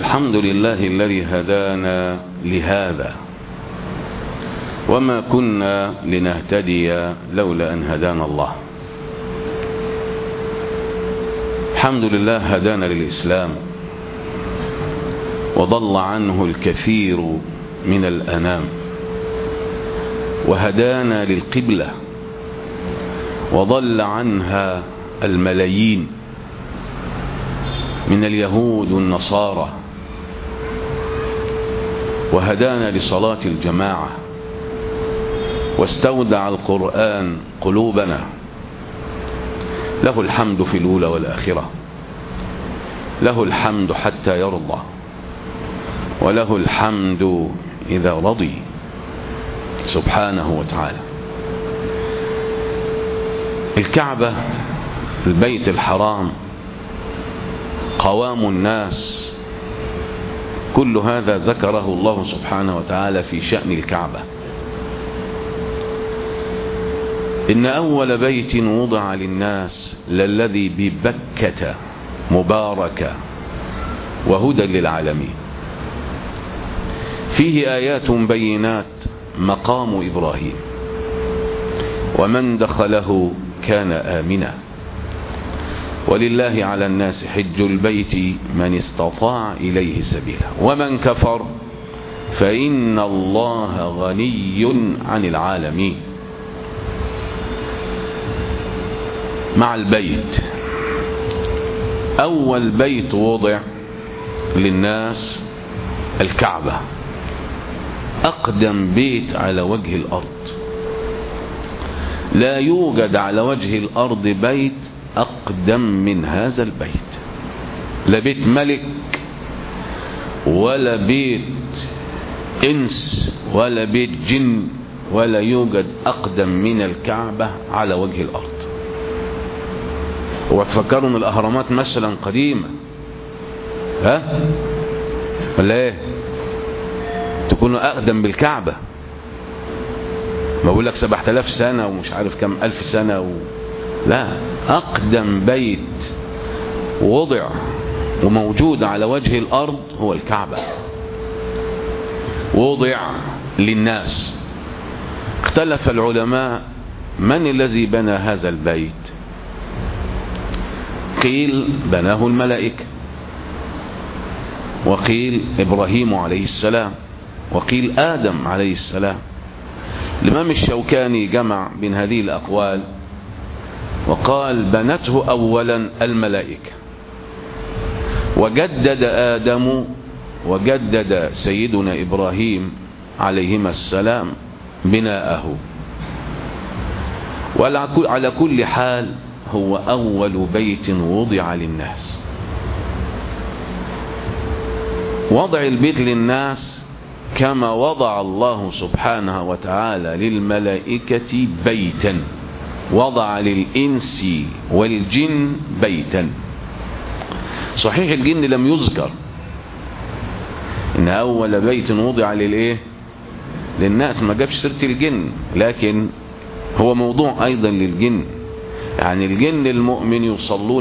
الحمد لله الذي هدانا لهذا وما كنا لنهتدي لولا أن هدانا الله. الحمد لله هدانا للإسلام وضل عنه الكثير من الأنام، وهدانا للقبلة وضل عنها الملايين من اليهود والنصارى، وهدانا لصلاة الجماعة، واستودع القرآن قلوبنا. له الحمد في الأولى والآخرة، له الحمد حتى يرضى، وله الحمد إذا رضي سبحانه وتعالى. الكعبة البيت الحرام، قوام الناس، كل هذا ذكره الله سبحانه وتعالى في شأن الكعبة. إن أول بيت وضع للناس للذي ببكة مباركة وهدى للعالمين، فيه آيات بينات مقام إبراهيم، ومن دخله كان آمنا، ولله على الناس حج البيت من استطاع إليه سبيلا، ومن كفر فإن الله غني عن العالمين. مع البيت، أول بيت وضع للناس الكعبة، أقدم بيت على وجه الأرض. لا يوجد على وجه الأرض بيت أقدم من هذا البيت، لا بيت ملك ولا بيت إنس ولا بيت جن، ولا يوجد أقدم من الكعبة على وجه الأرض. وتفكروا ان الأهرامات مثلا قديمة، ها ولا ايه؟ تكونوا أقدم بالكعبة، ما بقول لك 7000 سنة ومش عارف كم ألف سنة لا، أقدم بيت وضع وموجود على وجه الأرض هو الكعبة، وضع للناس. اختلف العلماء من الذي بنى هذا البيت. قيل بناه الملائكة، وقيل إبراهيم عليه السلام، وقيل آدم عليه السلام. الإمام الشوكاني جمع بين هذه الأقوال وقال بنته أولا الملائكة، وجدد آدم وجدد سيدنا إبراهيم عليهما السلام بناءه. وعلى كل حال هو أول بيت وضع للناس. وضع البيت للناس كما وضع الله سبحانه وتعالى للملائكة بيتا، وضع للإنس والجن بيتا. صحيح الجن لم يذكر، إن أول بيت وضع للناس، ما جابش سيرة الجن، لكن هو موضوع أيضا للجن. يعني الجن المؤمن يصلون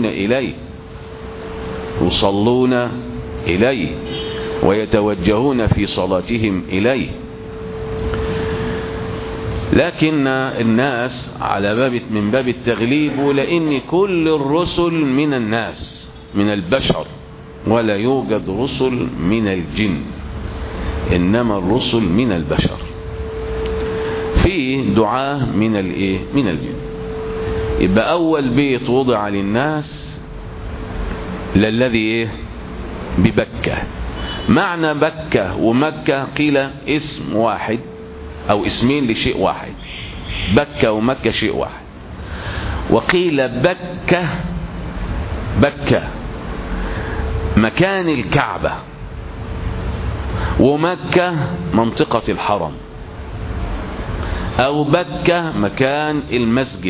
إليه ويتوجهون في صلاتهم إليه، لكن الناس على من باب التغليب، ولأن كل الرسل من الناس من البشر، ولا يوجد رسل من الجن، إنما الرسل من البشر. في دعاء من الجن. يبقى أول بيت وضع للناس للذي ببكة. معنى بكة ومكة قيل اسم واحد أو اسمين لشيء واحد، بكة ومكة شيء واحد. وقيل بكة مكان الكعبة، ومكة منطقة الحرم، أو بكة مكان المسجد،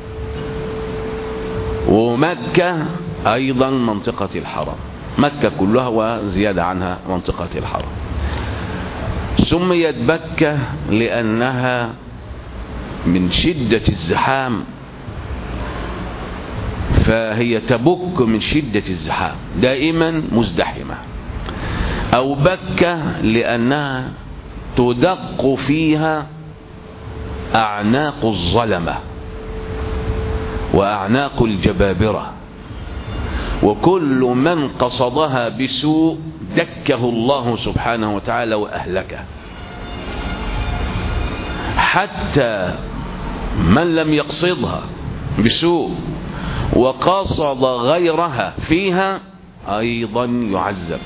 ومكة أيضا منطقة الحرم. مكة كلها وزيادة عنها منطقة الحرم. سميت بكة لأنها من شدة الزحام، فهي تبك من شدة الزحام، دائما مزدحمة. أو بكة لأنها تدق فيها أعناق الظلمة وأعناق الجبابرة، وكل من قصدها بسوء دكه الله سبحانه وتعالى وأهلكه. حتى من لم يقصدها بسوء وقصد غيرها فيها أيضا يعذب.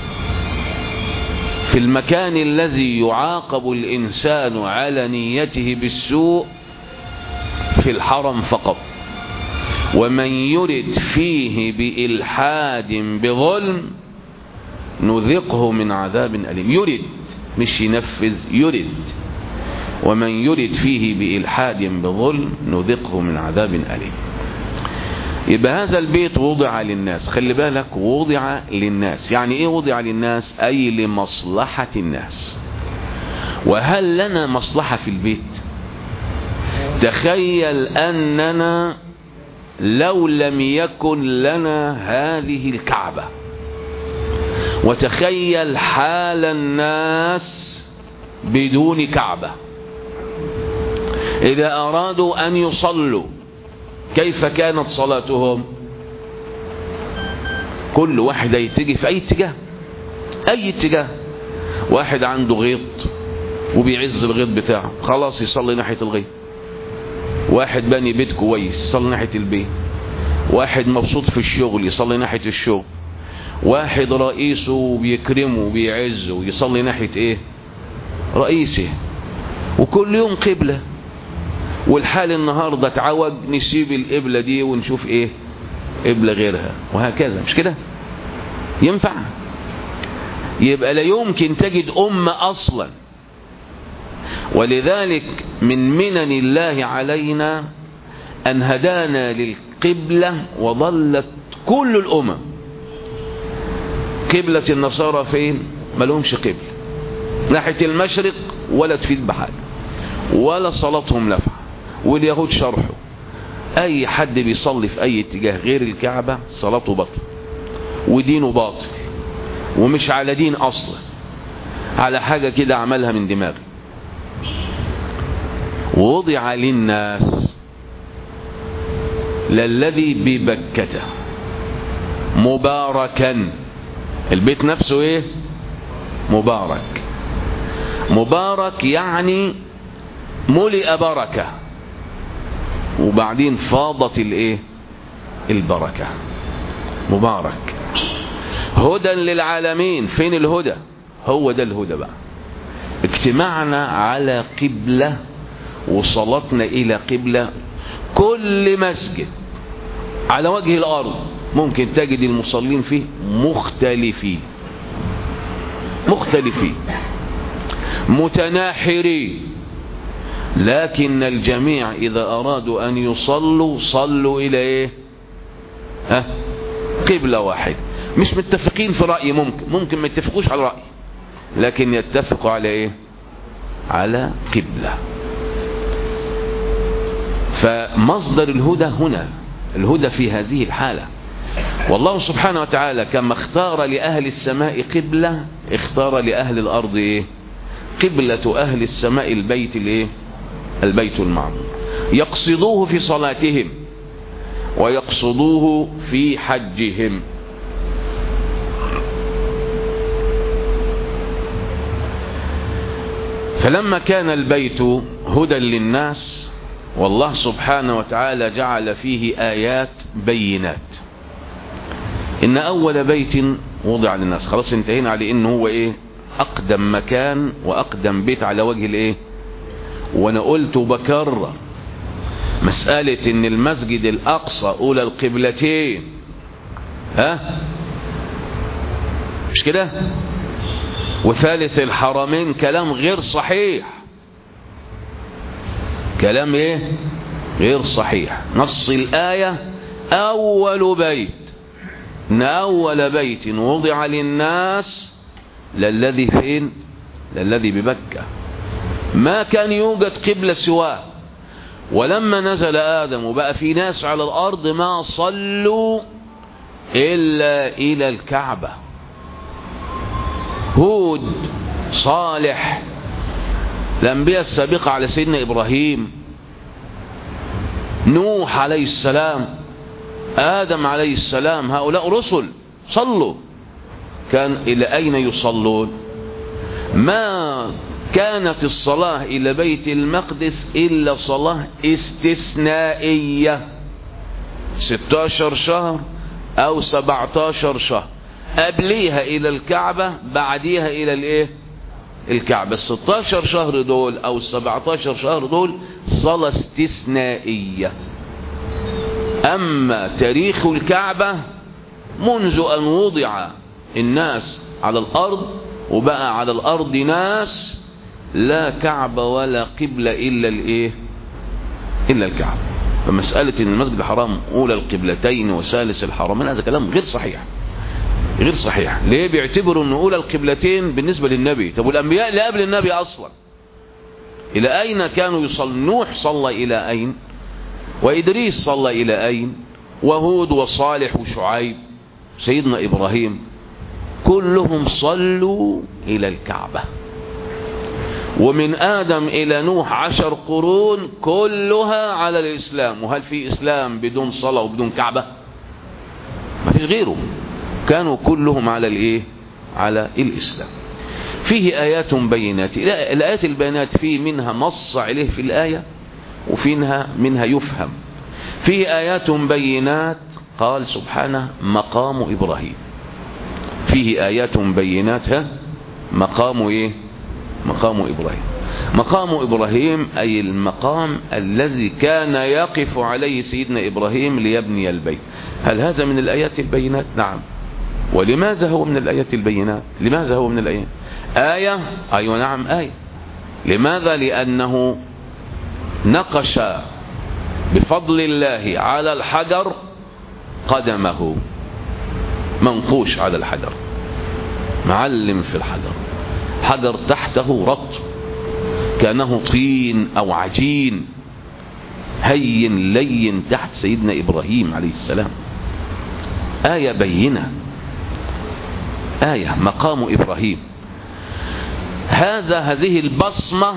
في المكان الذي يعاقب الإنسان على نيته بالسوء في الحرم فقط. ومن يرد فيه بإلحاد بظلم نذقه من عذاب أليم. يرد مش ينفذ، يرد. ومن يرد فيه بإلحاد بظلم نذقه من عذاب أليم. يبقى هذا البيت وضع للناس. خلي بالك، وضع للناس. يعني ايه وضع للناس؟ اي لمصلحة الناس. وهل لنا مصلحة في البيت؟ تخيل اننا لو لم يكن لنا هذه الكعبة، وتخيل حال الناس بدون كعبة إذا أرادوا أن يصلوا كيف كانت صلاتهم؟ كل واحد يتجه في أي اتجاه، أي اتجاه. واحد عنده غيط وبيعز الغيط بتاعه، خلاص يصلي ناحية الغيط. واحد بني بيت كويس يصلي ناحية البيت. واحد مبسوط في الشغل يصلي ناحية الشغل. واحد رئيسه بيكرمه وبيعزه يصلي ناحية ايه؟ رئيسه. وكل يوم قبلة. والحال النهاردة اتعوج، نسيب القبلة دي ونشوف ايه؟ قبلة غيرها، وهكذا. مش كده؟ ينفع؟ يبقى لا يمكن تجد أمة أصلا. ولذلك من منن الله علينا أن هدانا للقبلة وظلت كل الأمم. قبلة النصارى فين؟ ما لهمش قبلة ناحية المشرق، ولا تفيد بحاجة، ولا صلاتهم نفع. واليهود شرحوا أي حد بيصلي في أي اتجاه غير الكعبة صلاته باطل ودينه باطل، ومش على دين أصلا، على حاجة كده عملها من دماغه. ووضع للناس للذي ببكة مباركا. البيت نفسه ايه؟ مبارك. مبارك يعني ملئ بركة، وبعدين فاضت الايه؟ البركة. مبارك هدى للعالمين. فين الهدى؟ هو ده الهدى بقى. اجتماعنا على قبلة وصلتنا إلى قبلة. كل مسجد على وجه الأرض ممكن تجد المصلين فيه مختلفين متناحرين، لكن الجميع إذا أرادوا أن يصلوا صلوا إلى إيه؟ قبلة واحد. مش متفقين في رأي، ممكن ما يتفقوش على رأي، لكن يتفقوا على إيه؟ على قبلة. فمصدر الهدى هنا، الهدى في هذه الحالة. والله سبحانه وتعالى كما اختار لأهل السماء قبلة، اختار لأهل الأرض إيه؟ قبلة أهل السماء البيت الإيه؟ البيت المعمور. يقصدوه في صلاتهم ويقصدوه في حجهم. فلما كان البيت هدى للناس، والله سبحانه وتعالى جعل فيه آيات بينات. إن أول بيت وضع للناس، خلاص انتهينا على إنه هو إيه؟ أقدم مكان وأقدم بيت على وجه الإيه؟ وأنا قلت وبكرر مسألة إن المسجد الأقصى أولى القبلتين، مش كده؟ وثالث الحرمين، كلام غير صحيح. كلام ايه؟ غير صحيح. نص الآية أول بيت، إن أول بيت وضع للناس للذي فين؟ للذي بمكة. ما كان يوجد قبلة سواه. ولما نزل آدم وبقى في ناس على الأرض ما صلوا إلا إلى الكعبة. هود، صالح، الأنبياء السابقة على سيدنا إبراهيم، نوح عليه السلام، آدم عليه السلام، هؤلاء رسل صلوا. كان إلى أين يصلون؟ ما كانت الصلاة إلى بيت المقدس إلا صلاة استثنائية، 16 شهر أو 17 شهر، قبليها إلى الكعبة، بعديها إلى الإيه؟ الكعبة. 16 شهر دول أو 17 شهر دول صلاة استثنائية. أما تاريخ الكعبة منذ أن وضع الناس على الأرض وبقى على الأرض ناس، لا كعبة ولا قبلة إلا الإيه؟ إلا الكعبة. فمسألة إن المسجد الحرام أولى القبلتين وثالث الحرمين هذا كلام غير صحيح، غير صحيح. ليه؟ بيعتبروا أن أولى القبلتين بالنسبة للنبي. طب والأنبياء اللي قبل النبي أصلا إلى أين كانوا يصلون؟ نوح صلى إلى أين؟ وإدريس صلى إلى أين؟ وهود وصالح وشعيب، سيدنا إبراهيم، كلهم صلوا إلى الكعبة. ومن آدم إلى نوح 10 قرون كلها على الإسلام. وهل في إسلام بدون صلاة وبدون كعبة؟ ما فيش غيره. كانوا كلهم على الإيه؟ على الإسلام. فيه آيات بينات. الآيات البينات فيه منها نص عليه في الآية، وفيها يفهم. فيه آيات بينات قال سبحانه مقام إبراهيم. فيه آيات بينات مقام إيه؟ مقام إبراهيم. مقام إبراهيم أي المقام الذي كان يقف عليه سيدنا إبراهيم ليبني البيت. هل هذا من الآيات البينات؟ نعم. ولماذا هو من الآيات البينات؟ لماذا هو من الآيات؟ آية، أيوة نعم آية. لماذا؟ لأنه نقش بفضل الله على الحجر قدمه، منقوش على الحجر، معلم في الحجر، حجر تحته رطب كأنه طين أو عجين، هين لين تحت سيدنا إبراهيم عليه السلام. آية بينة، آية مقام إبراهيم. هذه البصمة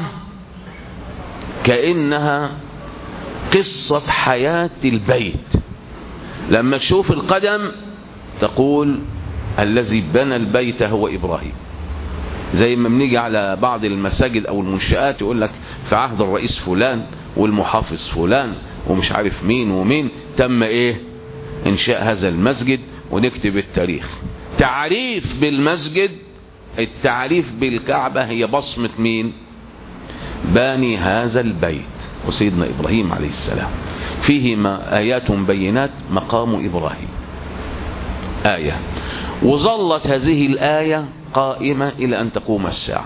كأنها قصة حياة البيت. لما تشوف القدم تقول الذي بنى البيت هو إبراهيم. زي ما بنيجي على بعض المساجد أو المنشآت يقول لك في عهد الرئيس فلان والمحافظ فلان ومش عارف مين ومين تم إيه؟ إنشاء هذا المسجد، ونكتب التاريخ. تعريف بالمسجد، التعريف بالكعبة هي بصمة مين؟ باني هذا البيت وسيدنا إبراهيم عليه السلام. فيه آيات بينات مقام إبراهيم آية. وظلت هذه الآية قائمة إلى أن تقوم الساعة.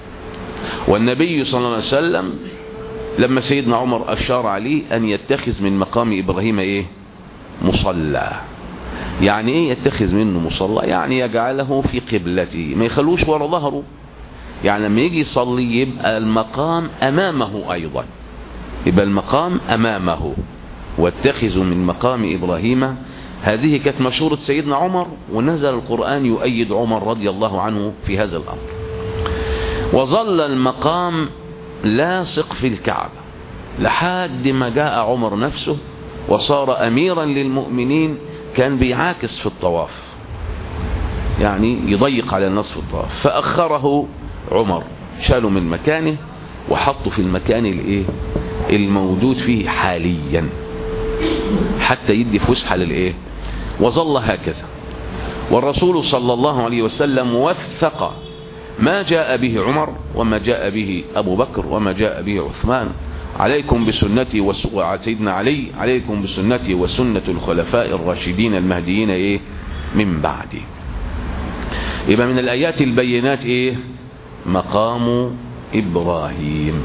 والنبي صلى الله عليه وسلم لما سيدنا عمر أشار عليه أن يتخذ من مقام إبراهيم إيه؟ مصلى. يعني إيه يتخذ منه مصلى؟ يعني يجعله في قبلته، ما يخلوش ورا ظهره. يعني لما يجي يصلي يبقى المقام أمامه أيضا، يبقى المقام أمامه. واتخذوا من مقام إبراهيم. هذه كانت مشورة سيدنا عمر، ونزل القرآن يؤيد عمر رضي الله عنه في هذا الأمر. وظل المقام لاصق في الكعبة لحد ما جاء عمر نفسه وصار أميرا للمؤمنين. كان بيعاكس في الطواف، يعني يضيق على الناس في الطواف، فأخره عمر، شاله من مكانه وحطه في المكان الايه الموجود فيه حاليا حتى يدي فسحة للايه. وظل هكذا. والرسول صلى الله عليه وسلم وثق ما جاء به عمر وما جاء به أبو بكر وما جاء به عثمان. عليكم بسنتي وسيدنا علي، عليكم بسنتي وسنة الخلفاء الراشدين المهديين ايه من بعدي. يبقى من الآيات البينات ايه؟ مقام إبراهيم.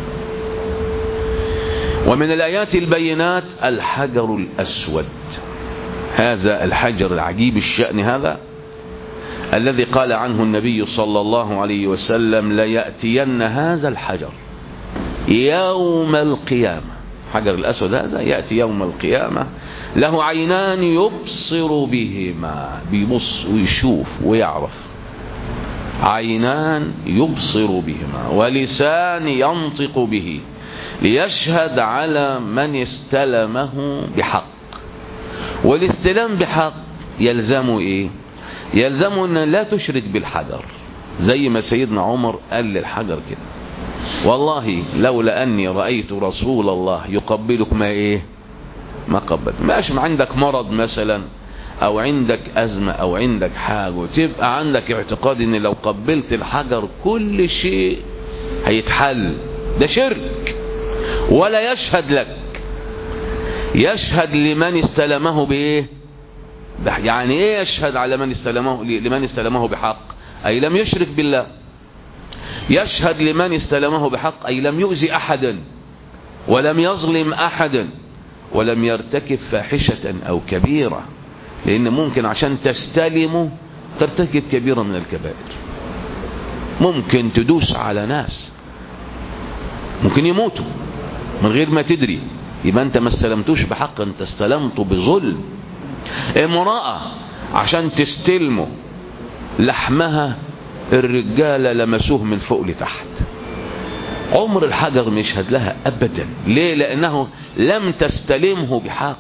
ومن الآيات البينات الحجر الأسود، هذا الحجر العجيب الشأن هذا الذي قال عنه النبي صلى الله عليه وسلم ليأتين هذا الحجر يوم القيامة. حجر الأسود هذا يأتي يوم القيامة له عينان يبصر بهما، بيبص ويشوف ويعرف. عينان يبصر بهما ولسان ينطق به ليشهد على من استلمه بحق. والاستلام بحق يلزمه ايه؟ يلزمه ان لا تشرك بالحجر، زي ما سيدنا عمر قال للحجر كده: والله لولا اني رأيت رسول الله يقبلك ما ايه؟ ما قبلت. ماش عندك مرض مثلا او عندك ازمة او عندك حاجة وتبقى عندك اعتقاد ان لو قبلت الحجر كل شيء هيتحل، ده شرك. ولا يشهد لك، يشهد لمن استلمه بايه؟ يعني ايه يشهد على من استلمه؟ لمن استلمه بحق، اي لم يشرك بالله. يشهد لمن استلمه بحق اي لم يؤذي احدا ولم يظلم احدا ولم يرتكب فاحشة او كبيرة، لان ممكن عشان تستلمه ترتكب كبيرة من الكبائر، ممكن تدوس على ناس ممكن يموتوا من غير ما تدري، يبقى انت ما استلمتوش بحق، انت استلمته بظلم. امرأة عشان تستلمه لحمها الرجالة لمسوه من فوق لتحت، عمر الحجر مش يشهد لها ابدا. ليه؟ لانه لم تستلمه بحق.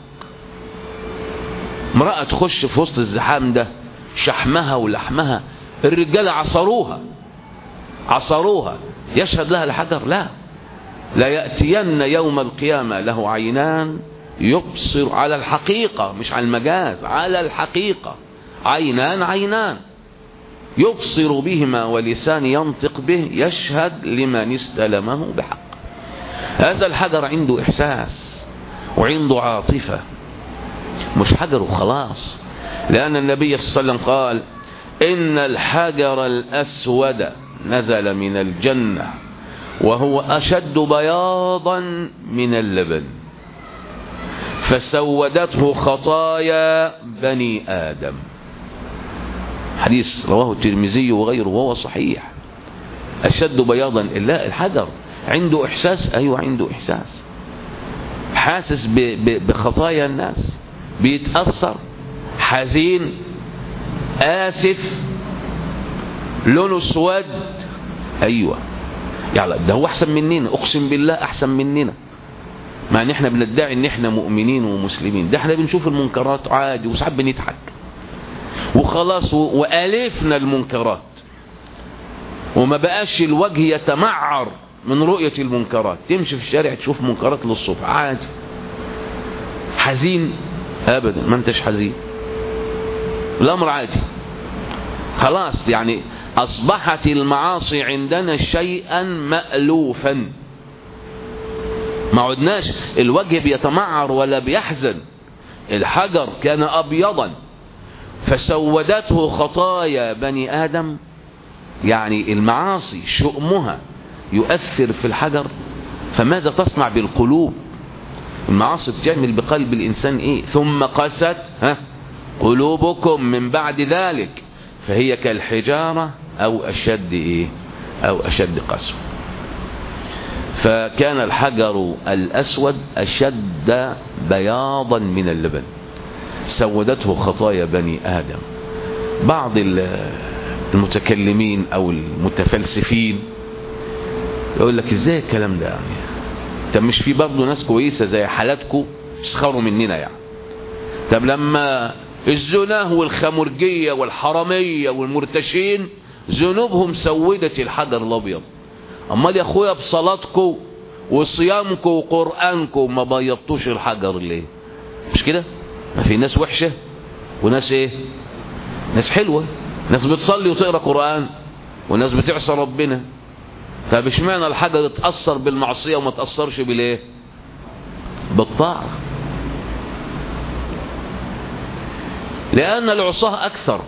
امرأة تخش في وسط الزحام ده شحمها ولحمها الرجالة عصروها، يشهد لها الحجر؟ لا. لا يأتين يوم القيامة له عينان يبصر على الحقيقة، مش على المجاز، على الحقيقة، عينان يبصر بهما ولسان ينطق به يشهد لمن استلمه بحق. هذا الحجر عنده إحساس وعنده عاطفة، مش حجر وخلاص. لأن النبي صلى الله عليه وسلم قال: إن الحجر الأسود نزل من الجنة وهو أشد بياضا من اللبن فسودته خطايا بني آدم. حديث رواه الترمذي وغيره وهو صحيح. أشد بياضا، لا الحجر عنده إحساس، أيوة عنده إحساس، حاسس بخطايا الناس، بيتأثر، حزين، آسف، لونه اسود، أيوة. يعني ده هو أحسن مننا، أقسم بالله أحسن مننا، مع ان احنا بندعي ان احنا مؤمنين ومسلمين. ده احنا بنشوف المنكرات عادي وساعات بنضحك وخلاص وألفنا المنكرات وما بقاش الوجه يتمعر من رؤية المنكرات. تمشي في الشارع تشوف منكرات للصبح عادي. حزين؟ ابدا، ما انتش حزين، الامر عادي خلاص. يعني اصبحت المعاصي عندنا شيئا مألوفا، ما عدناش الوجه بيتمعر ولا بيحزن. الحجر كان أبيضا فسودته خطايا بني آدم، يعني المعاصي شؤمها يؤثر في الحجر. فماذا تصنع بالقلوب؟ المعاصي بتعمل بقلب الإنسان إيه؟ ثم قست قلوبكم من بعد ذلك فهي كالحجارة أو أشد إيه؟ أو أشد قسوة. فكان الحجر الأسود أشد بياضا من اللبن سودته خطايا بني آدم. بعض المتكلمين أو المتفلسفين يقول لك ازاي الكلام ده يعني؟ طب مش في برضه ناس كويسة زي حالاتكم يسخروا مننا يعني؟ طب لما الزنا والخمرجية والحرامية والمرتشين ذنوبهم سودت الحجر الأبيض، امال يا اخويا بصلاتكم وصيامكم وقرآنكم ما بيضتوش الحجر ليه؟ مش كده؟ ما في ناس وحشة وناس ايه؟ ناس حلوة، ناس بتصلي وتقرأ قرآن وناس بتعصى ربنا. طب اشمعنى الحجر اتأثر بالمعصية وما تأثرش بالايه؟ بالطاعة. لأن العصاة أكثر.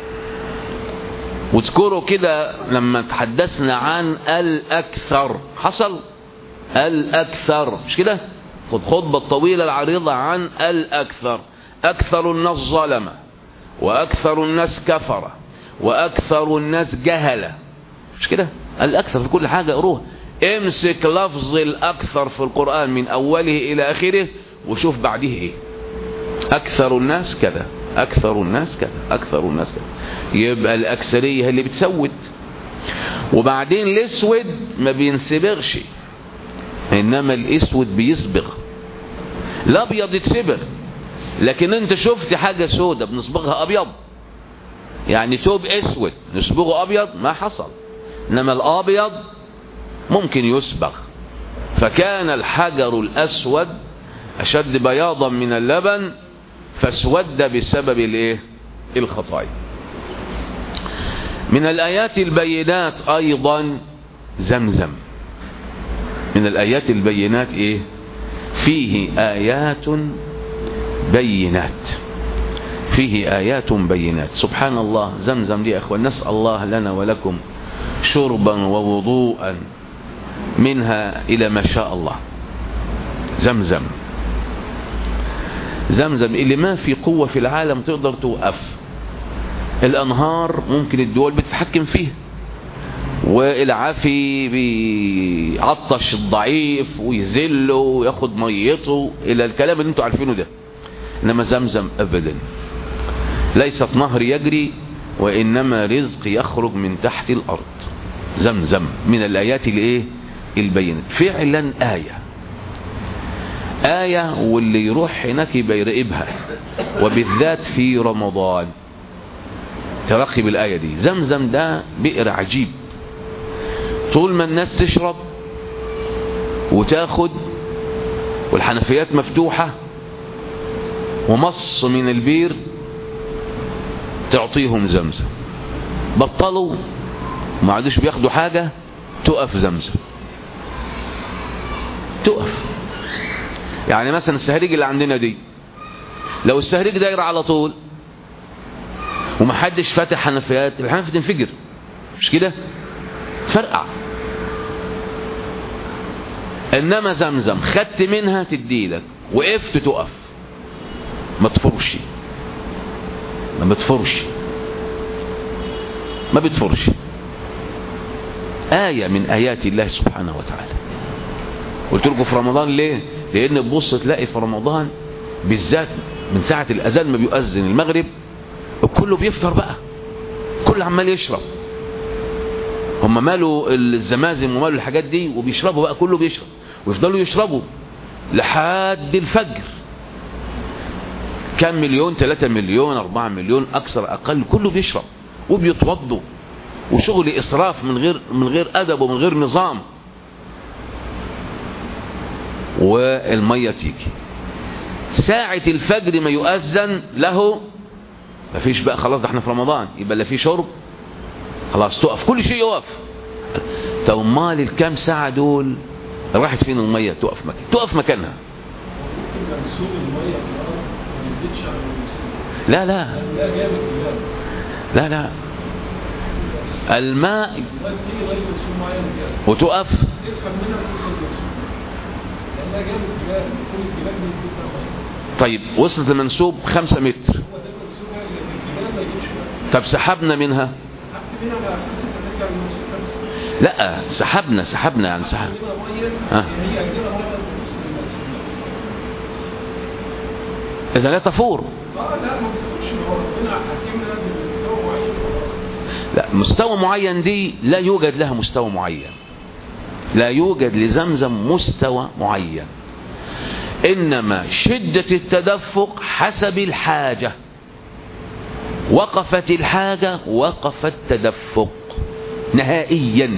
واذكروا كده لما تحدثنا عن الأكثر، حصل الأكثر مش كده؟ خد خطبة طويلة العريضة عن الأكثر. أكثر الناس ظلمة، وأكثر الناس كفرة، وأكثر الناس جهلة، مش كده؟ الأكثر في كل حاجة اقروها. امسك لفظ الأكثر في القرآن من أوله إلى آخره وشوف بعده إيه. أكثر الناس كذا، أكثر الناس كذا، أكثر الناس كذا. يبقى الأكثرية اللي بتسود، وبعدين الاسود ما بينسبغش، انما الاسود بيصبغ. الابيض يتسبغ، لكن انت شفت حاجة سودة بنصبغها ابيض؟ يعني ثوب اسود نصبغه ابيض؟ ما حصل. انما الابيض ممكن يصبغ. فكان الحجر الاسود اشد بياضا من اللبن فاسود بسبب الايه؟ الخطايا. من الايات البينات ايضا زمزم. من الايات البينات ايه؟ فيه ايات بينات، فيه آيات بينات. سبحان الله، زمزم دي يا أخوان نسأل الله لنا ولكم شربا ووضوءا منها إلى ما شاء الله. زمزم، زمزم اللي ما في قوة في العالم تقدر توقف. الأنهار ممكن الدول بتتحكم فيها، والعافي بيعطش الضعيف ويذله وياخد ميته إلى الكلام اللي انتوا عارفينه ده. إنما زمزم أبدا، ليست نهر يجري وإنما رزق يخرج من تحت الأرض. زمزم من الآيات الايه؟ البينات. فعلا آية واللي يروح هناك يبقى يراقبها، وبالذات في رمضان تراقب الآية دي. زمزم ده بئر عجيب، طول ما الناس تشرب وتاخد والحنفيات مفتوحة ومص من البير تعطيهم زمزم. بطلوا ما عادوش بياخدوا حاجة، تقف زمزم، تقف. يعني مثلا السهريج اللي عندنا دي، لو السهريج داير على طول ومحدش فاتح حنفيات، الحنفية تنفجر، مش كده؟ تفرقع. انما زمزم خدت منها تديلك، وقفت تقف، ما تفرش، ما بتفرش، ما بتفرش. آية من آيات الله سبحانه وتعالى. قلت لكم في رمضان ليه؟ لأن تبص تلاقي في رمضان بالذات من ساعة الأذان ما بيؤذن المغرب كله بيفطر بقى، كل عمال يشرب. هم مالوا الزمازم ومالوا الحاجات دي وبيشربوا بقى، كله بيشرب ويفضلوا يشربوا لحد الفجر. كم مليون؟ 3 مليون 4 مليون أكثر أقل، كله بيشرب وبيتوضوا، وشغل إسراف من غير أدب ومن غير نظام. والمية تيجي ساعة الفجر ما يؤذن له مفيش بقى، خلاص ده احنا في رمضان، يبقى لا في شرب، خلاص تقف كل شيء يقف. طب امال الكام ساعة دول راحت فين المية؟ تقف مكانها. لا لا لا لا، الماء وتقف. طيب وصلت المنسوب 5 متر، طب سحبنا منها؟ لا سحبنا يعني سحب. إذا لا تفور. لا، مستوى معين دي لا يوجد لها مستوى معين، لا يوجد لزمزم مستوى معين، إنما شدة التدفق حسب الحاجة. وقفت الحاجة وقف التدفق نهائيا.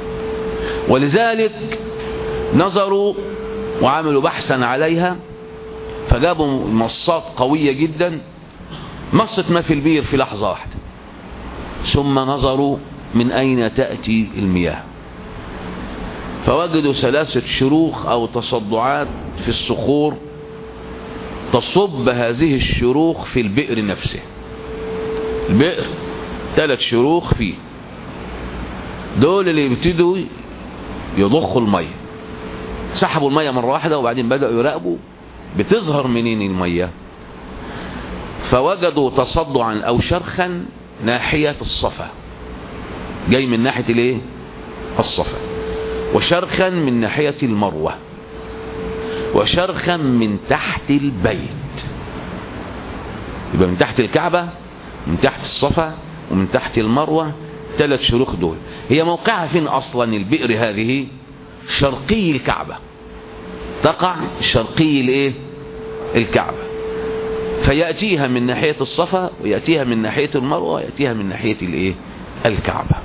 ولذلك نظروا وعملوا بحثا عليها، فجابوا مصات قوية جدا مصت ما في البير في لحظة واحدة، ثم نظروا من أين تأتي المياه، فوجدوا 3 شروخ أو تصدعات في الصخور تصب هذه الشروخ في البئر نفسه. البئر 3 شروخ فيه، دول اللي يبتدوا يضخوا المية. سحبوا المية مرة واحدة وبعدين بدأوا يراقبوا بتظهر منين المية، فوجدوا تصدعا أو شرخا ناحية الصفا، جاي من ناحية الايه؟ الصفا، وشرخا من ناحية المروة، وشرخا من تحت البيت. يبقى من تحت الكعبة، من تحت الصفا، ومن تحت المروة 3 شروخ دول. هي موقعها فين أصلا البئر هذه؟ شرقي الكعبة، تقع شرقي الايه؟ الكعبة. فيأتيها من ناحية الصفا، ويأتيها من ناحية المروة، ويأتيها من ناحية الايه؟ الكعبة.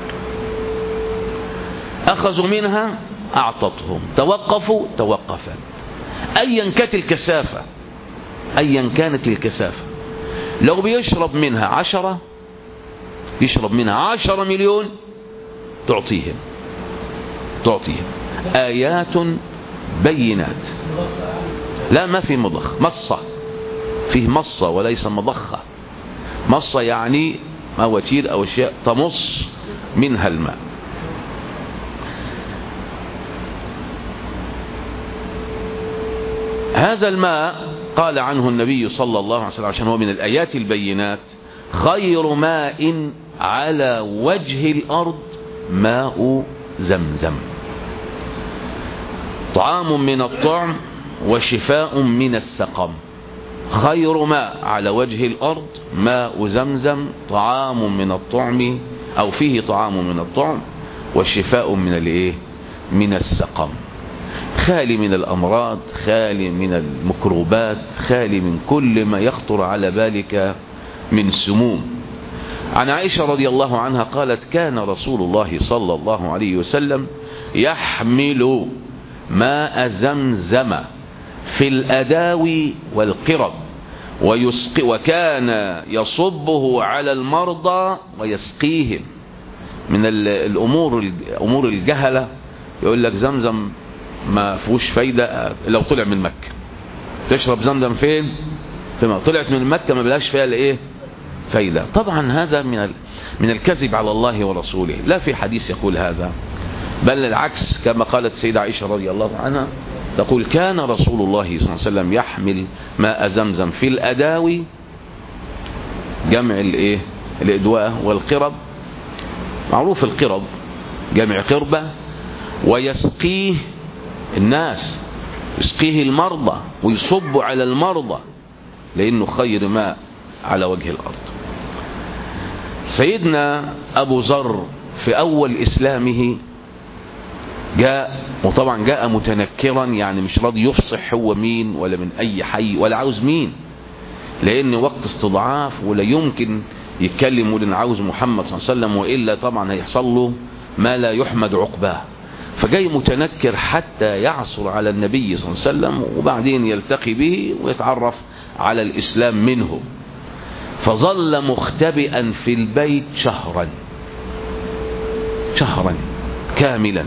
أخذوا منها أعطتهم، توقفوا توقفت. أيا كانت الكثافة، أيا كانت الكثافة، لو بيشرب منها 10، يشرب منها 10 مليون، تعطيهم آيات بينات. لا، ما في مضخ، مصة، فيه مصة وليس مضخة. مصة يعني مواتير أو أشياء تمص منها الماء. هذا الماء قال عنه النبي صلى الله عليه وسلم عشان هو من الآيات البينات: خير ماء على وجه الأرض ماء زمزم، طعام من الطعم وشفاء من السقم. خير ماء على وجه الأرض ماء زمزم، طعام من الطعم أو فيه طعام من الطعم وشفاء من الايه؟ من السقم. خالي من الأمراض، خالي من الميكروبات، خالي من كل ما يخطر على بالك من سموم. عن عائشة رضي الله عنها قالت: كان رسول الله صلى الله عليه وسلم يحمل ماء زمزم في الأداوي والقرب وكان يصبه على المرضى ويسقيهم. من الأمور الجهلة يقول لك زمزم ما فيهوش فايدة لو طلع من مكة. تشرب زمزم فين؟ فيما طلعت من مكة ما بلاش فيها الايه؟ فايدة. طبعا هذا من الكذب على الله ورسوله، لا في حديث يقول هذا، بل العكس، كما قالت سيدة عائشة رضي الله عنها تقول: كان رسول الله صلى الله عليه وسلم يحمل ماء زمزم في الأداوي، جمع الايه؟ الإدواء، والقرب، معروف القرب جمع قربة، ويسقيه الناس، يسقيه المرضى ويصب على المرضى، لأنه خير ماء على وجه الأرض. سيدنا أبو ذر في أول إسلامه جاء، وطبعا جاء متنكرا، يعني مش راضي يفصح هو مين ولا من أي حي ولا عاوز مين، لأن وقت استضعاف ولا يمكن يتكلم ولن عاوز محمد صلى الله عليه وسلم، وإلا طبعا هيحصل له ما لا يحمد عقباه. فجاي متنكر حتى يعثر على النبي صلى الله عليه وسلم، وبعدين يلتقي به ويتعرف على الإسلام منه. فظل مختبئا في البيت شهرا كاملا.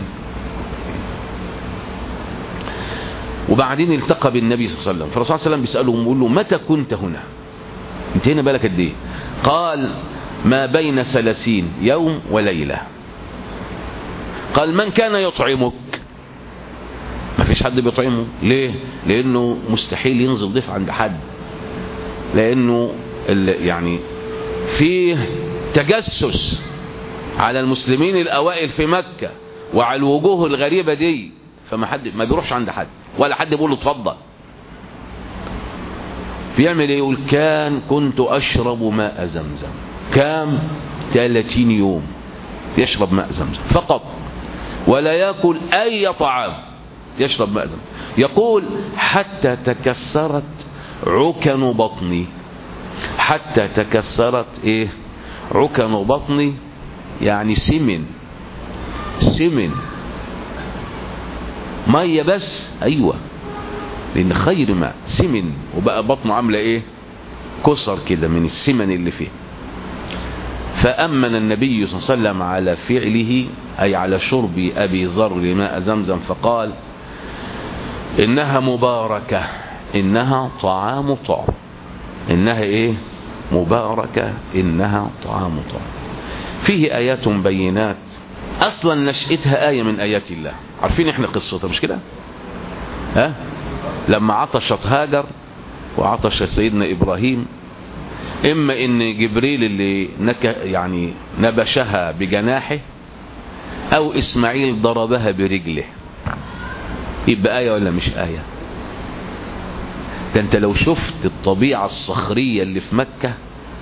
وبعدين التقى بالنبي صلى الله عليه وسلم، فالرسول صلى الله عليه وسلم بيسأله ويقول له: متى كنت هنا؟ انت هنا بالك قد ايه؟ قال: ما بين 30 يوم وليلة. قال: من كان يطعمك؟ ما فيش حد بيطعمه. ليه؟ لأنه مستحيل ينزل ضيف عند حد، لأنه يعني فيه تجسس على المسلمين الأوائل في مكة وعلى الوجوه الغريبة دي، فما حد ما بيروحش عند حد ولا حد بيقول له اتفضل. بيعمل ايه؟ يقول: كنت أشرب ماء زمزم. كام؟ 30 يوم يشرب ماء زمزم فقط، ولا يأكل أي طعام، يشرب ماء زمزم. يقول: حتى تكسرت عكن بطني. حتى تكسرت ايه؟ عكن بطني، يعني سمن مية بس، ايوه، لان خير ماء سمن، وبقى بطنه عامله ايه؟ كسر كده من السمن اللي فيه. فأمن النبي صلى الله عليه وسلم على فعله، أي على شرب أبي ذر لماء زمزم، فقال: إنها مباركة، إنها طعام طعم. إنها إيه؟ مباركة، إنها طعام طعم. فيه آيات بينات، أصلا نشأتها آية من آيات الله. عارفين إحنا قصتها مش كده؟ ها؟ لما عطشت هاجر وعطش سيدنا إبراهيم، إما إن جبريل اللي يعني نبشها بجناحه، أو إسماعيل ضربها برجله. يبقى آية ولا مش آية؟ ده أنت لو شفت الطبيعة الصخرية اللي في مكة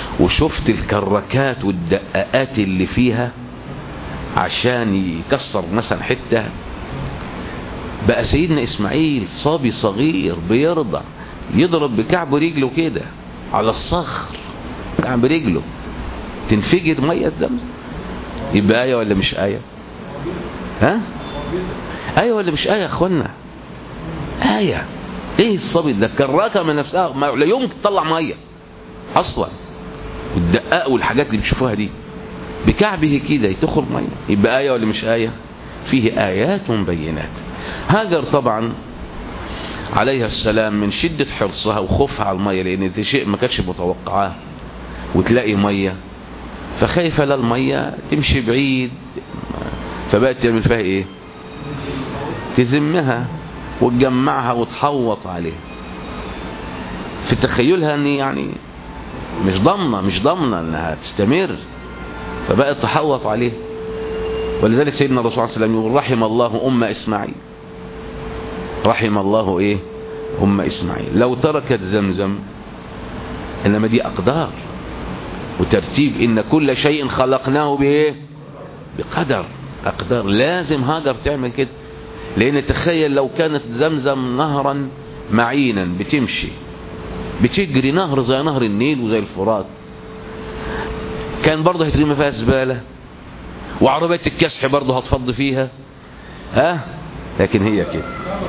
وشفت الكركات والدقاقات اللي فيها عشان يكسر مثلا حتة. بقى سيدنا إسماعيل صبي صغير بيرضع يضرب بكعب رجله كده على الصخر، كعب رجله تنفجر مية زمزم. يبقى آية ولا مش آية؟ ها؟ آية ولا مش آية يا أخوانا؟ آية. إيه الصبي ده؟ كراكة من نفسها ما لا يمكن تطلع مية أصلا، والدقاق والحاجات اللي بتشوفوها دي بكعبه كده تخرج مية. يبقى آية ولا مش آية؟ فيه آيات بينات. هاجر طبعا عليها السلام من شدة حرصها وخوفها على المية، لأن ده شيء ما كانتش متوقعاه، وتلاقي مية فخايفة للمية تمشي بعيد، فبقت تعمل فيها ايه؟ تزمها وتجمعها وتحوط عليها في تخيلها ان يعني مش ضامنة انها تستمر، فبقت تحوط عليه. ولذلك سيدنا الرسول صلى الله عليه وسلم يقول رحم الله أم إسماعيل، رحم الله ايه؟ أم إسماعيل لو تركت زمزم. إنما دي أقدار وترتيب، إن كل شيء خلقناه بإيه؟ بقدر. أقدار. لازم هاجر تعمل كده، لأن تخيل لو كانت زمزم نهرا معينا بتمشي بتجري نهر زي نهر النيل وزي الفرات، كان برضه هترمي فيها زبالة وعربية الكسح برضه هتفض فيها، ها؟ لكن هي كده.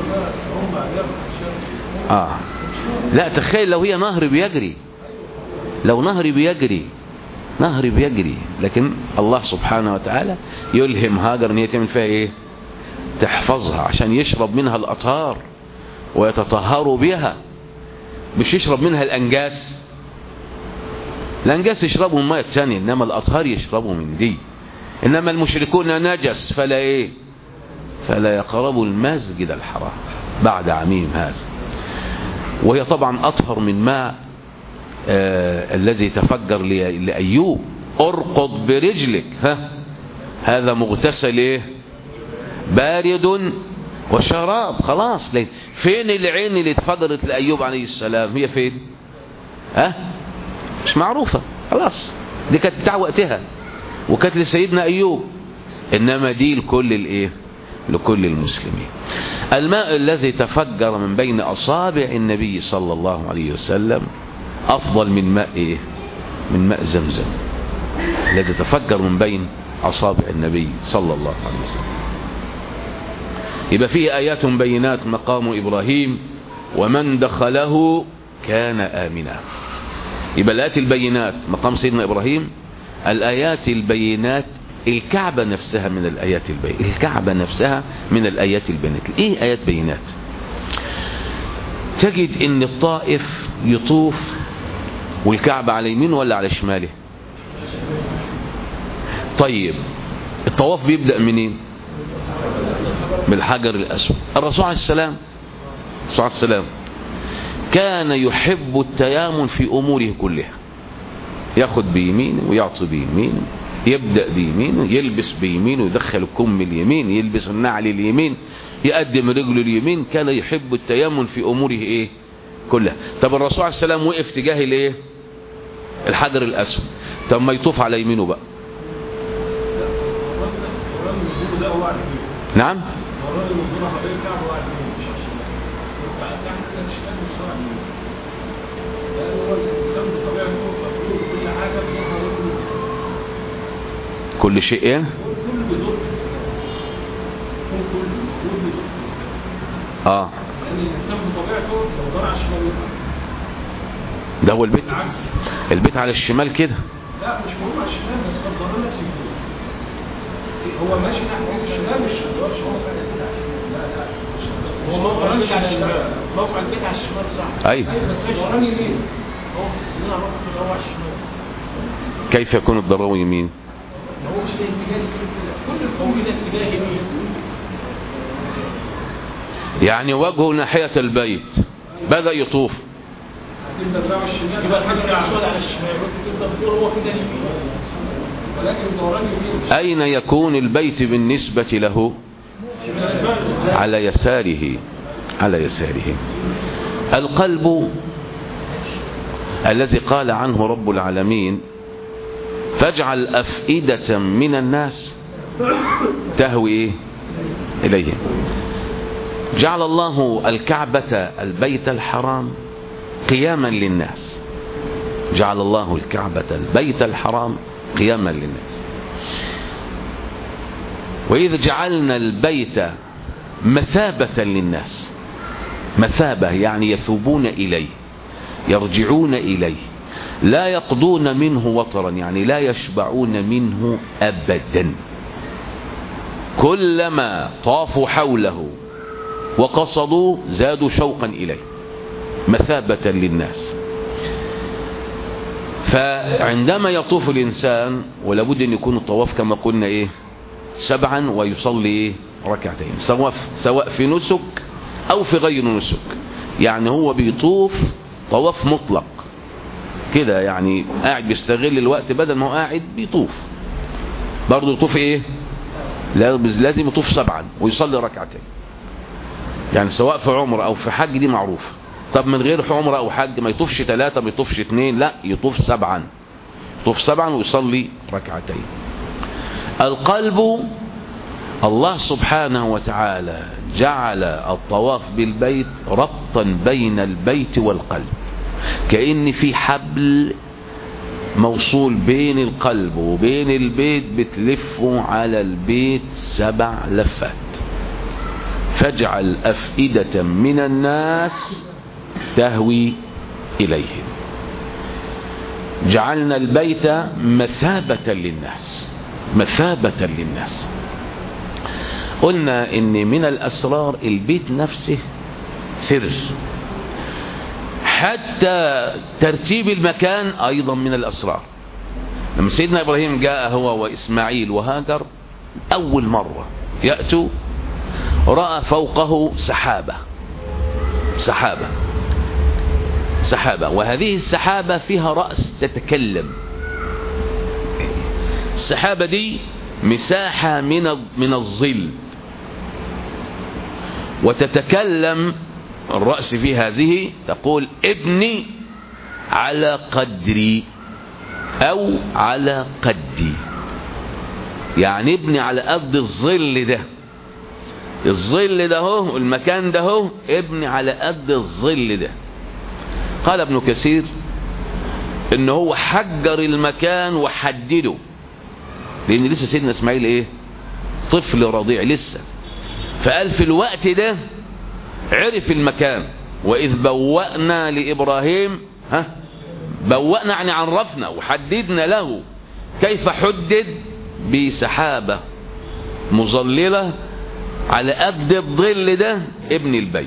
لا تخيل لو هي نهر بيجري، لو نهر بيجري، لكن الله سبحانه وتعالى يلهم هاجر ان هي تعمل فيها ايه؟ تحفظها عشان يشرب منها الأطهار ويتطهروا بها، مش يشرب منها الأنجاس. الأنجاس يشربوا من مية ثانية، إنما الأطهار يشربوا من دي. إنما المشركون نجس فلا ايه؟ فلا يقربوا المسجد الحرام بعد عامهم هذا. وهي طبعا أطهر من ماء الذي تفجر لأيوب. ارقض برجلك، ها؟ هذا مغتسل ايه؟ بارد وشراب. خلاص. فين العين اللي اتفجرت لأيوب عليه السلام؟ هي فين؟ ها؟ مش معروفة. خلاص دي كانت بتاع وقتها وكانت لسيدنا أيوب، إنما دي لكل الايه؟ لكل المسلمين. الماء الذي تفجر من بين أصابع النبي صلى الله عليه وسلم أفضل من ماء إيه؟ من ماء زمزم الذي تفجر من بين أصابع النبي صلى الله عليه وسلم. يبقى فيه آيات بينات مقام إبراهيم ومن دخله كان آمنا. يبقى الآيات البينات مقام سيدنا إبراهيم، الآيات البينات الكعبة نفسها من الآيات البينات، الكعبة نفسها من الآيات البينات. إيه آيات بينات؟ تجد إن الطائف يطوف والكعبة على يمينه ولا على شماله؟ طيب الطواف بيبدأ منين؟ من الحجر الأسود. الرسول عليه السلام كان يحب التيامن في أموره كلها، ياخد بيمينه ويعطي بيمينه، يبدأ بيمينه، يلبس بيمينه، يدخل الكم اليمين، يلبس النعل اليمين، يقدم رجله اليمين. كان يحب التيامن في أموره إيه؟ كلها. طب الرسول عليه السلام وقف تجاه الإيه؟ الحجر الأسود. طب ما يطوف على يمينه بقى. نعم. كل شيء ايه؟ ده هو البيت على الشمال كده. لا مش هو على الشمال، بس الضرورة نفس هو ماشي ناحية الشمال، مش هو لا هو موقع البيت على الشمال، موقع البيت على الشمال صح. ايوه بس مش وراني يمين، هو على الشمال. كيف يكون الضراوي يمين؟ هو مش الاتجاه كل الفوق ده اتجاه يمين، يعني وجهه ناحية البيت بدأ يطوف. يبقى الشمال، يبقى الحجر الأسود على الشمال، تبقى هو كده يمين، ولكن الدوران يمين. أين يكون البيت بالنسبة له؟ على يساره. على يساره. القلب الذي قال عنه رب العالمين فاجعل أفئدة من الناس تهوي إليهم. جعل الله الكعبة البيت الحرام قياما للناس، جعل الله الكعبة البيت الحرام قياما للناس. وإذ جعلنا البيت مثابة للناس، مثابة يعني يثوبون إليه، يرجعون إليه، لا يقضون منه وطرا، يعني لا يشبعون منه أبدا، كلما طافوا حوله وقصدوا زادوا شوقا إليه، مثابة للناس. فعندما يطوف الإنسان ولابد أن يكون الطواف كما قلنا 7 ويصلي ركعتين، سواء في نسك أو في غير نسك، يعني هو بيطوف طواف مطلق كده، يعني قاعد بيستغل الوقت بدل ما هو قاعد بيطوف، برضه يطوف لازم يطوف 7 ويصلي ركعتين، يعني سواء في عمره أو في حج دي معروفة. طب من غير عمره أو حج ما يطوفش 3 ما يطوفش 2، لا يطوف 7، يطوف 7 ويصلي ركعتين. القلب الله سبحانه وتعالى جعل الطواف بالبيت ربطا بين البيت والقلب، كأن في حبل موصول بين القلب وبين البيت بتلفه على البيت 7 لفات. فاجعل أفئدة من الناس تهوي إليهم. جعلنا البيت مثابة للناس، مثابة للناس. قلنا إن من الأسرار البيت نفسه سر، حتى ترتيب المكان أيضا من الأسرار. لما سيدنا إبراهيم جاء هو وإسماعيل وهاجر أول مرة يأتوا، رأى فوقه سحابة، وهذه السحابة فيها رأس تتكلم. السحابة دي مساحة من الظل، وتتكلم الرأس في هذه تقول ابني على قدري أو على قدي، يعني ابني على قد الظل ده، الظل ده هو المكان ده هو ابني على قد الظل ده. قال ابن كثير ان هو حجر المكان وحدده، لان لسه سيدنا اسماعيل طفل رضيع لسه، فقال في الوقت ده عرف المكان. واذ بوأنا لابراهيم، بوأنا يعني عرفنا وحددنا له. كيف حدد؟ بسحابة مظللة على قد الظل ده ابن البيت،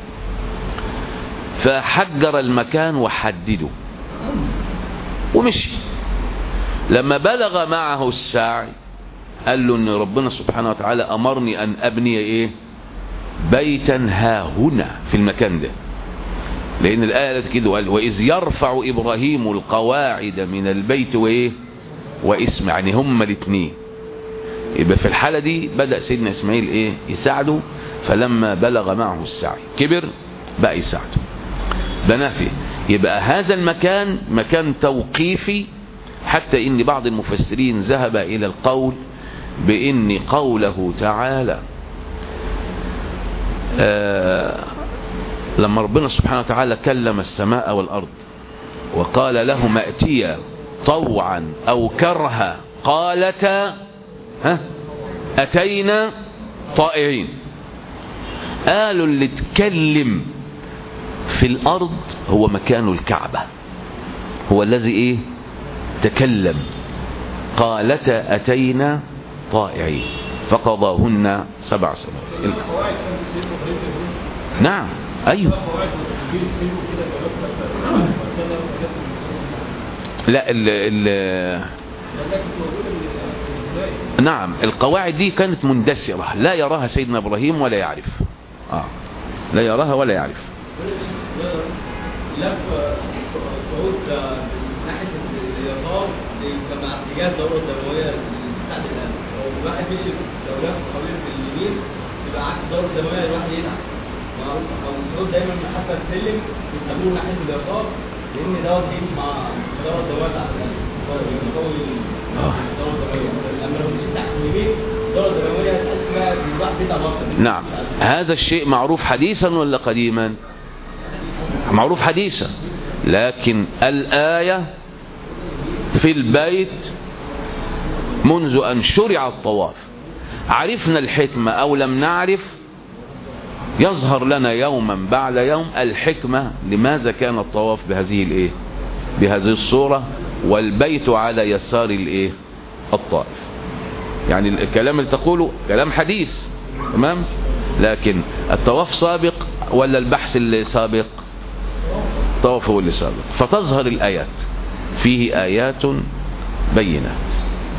فحجر المكان وحدده ومشي. لما بلغ معه السعي قال له ان ربنا سبحانه وتعالى امرني ان ابني بيتا ها هنا في المكان ده، لان الايه كده قال واذ يرفع ابراهيم القواعد من البيت واسم، يعني هما الاثنين. يبقى في الحالة دي بدأ سيدنا اسماعيل يساعده، فلما بلغ معه السعي كبر بقى يساعده بناه فيه. يبقى هذا المكان مكان توقيفي، حتى ان بعض المفسرين ذهب الى القول بان قوله تعالى لما ربنا سبحانه وتعالى كلم السماء والارض وقال لهما ائتيا طوعا او كرها قالتا أتينا طائعين، قالوا اللي اتكلم في الأرض هو مكان الكعبة، هو الذي تكلم. قالتا أتينا طائعين فقضاهن 7 سنوات. نعم أيوه. لا نعم القواعد دي كانت مندسرة، لا يراها سيدنا إبراهيم ولا يعرف، لا يراها ولا يعرف. لف صعود ناحية اليسار كما اتجاه الدورة الدموية بتاعت القلب، لو الواحد مشي لو لف حوالين باليمين يبقى عكس الدورة الدموية الواحد يتعب، معروف. أو الصعود دايما حتى السلم بيسموه ناحية اليسار لان دوت بيمشي مع الدوره الدمويه بتاعت القلب الدوره الدمويه لما لو مشيت تحت اليمين الدوره الدمويه هتقل بقى بيضاع بيتها اكتر. نعم. هذا الشيء معروف حديثا ولا قديما؟ معروف حديثا، لكن الآية في البيت منذ أن شرع الطواف، عرفنا الحكمة أو لم نعرف، يظهر لنا يوما بعد يوم الحكمة لماذا كان الطواف بهذه الصورة والبيت على يسار الطائف. يعني الكلام اللي تقوله كلام حديث، تمام، لكن الطواف سابق ولا البحث اللي سابق؟ الطواف هو اللي سابق. فتظهر الآيات، فيه آيات بينات.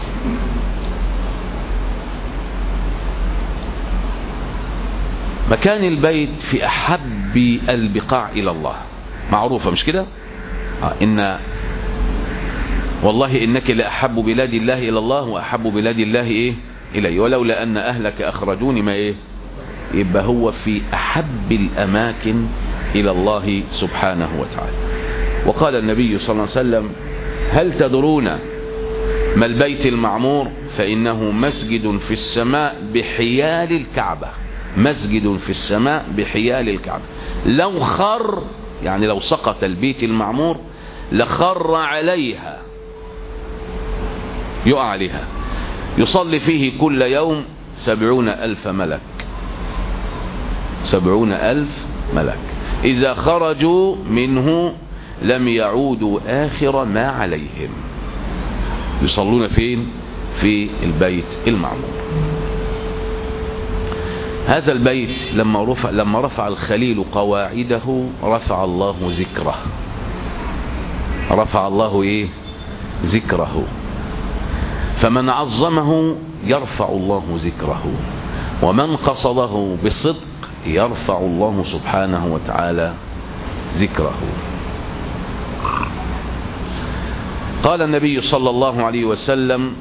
مكان البيت في أحب البقاع إلى الله، معروفة مش كده؟ إن والله إنك لأحب بلاد الله إلى الله وأحب بلاد الله إلي، ولولا أن أهلك أخرجوني ما يبقى هو في أحب الأماكن إلى الله سبحانه وتعالى. وقال النبي صلى الله عليه وسلم: هل تدرون ما البيت المعمور؟ فإنه مسجد في السماء بحيال الكعبة، مسجد في السماء بحيال الكعبة، لو خر، يعني لو سقط البيت المعمور لخر عليها، يقع عليها، يصلي فيه كل يوم 70,000 ملك، 70,000 ملك، إذا خرجوا منه لم يعودوا آخر ما عليهم. يصلون فين؟ في البيت المعمور. هذا البيت لما رفع الخليل قواعده رفع الله ذكره، رفع الله ذكره. فمن عظمه يرفع الله ذكره، ومن قصده بصدق يرفع الله سبحانه وتعالى ذكره. قال النبي صلى الله عليه وسلم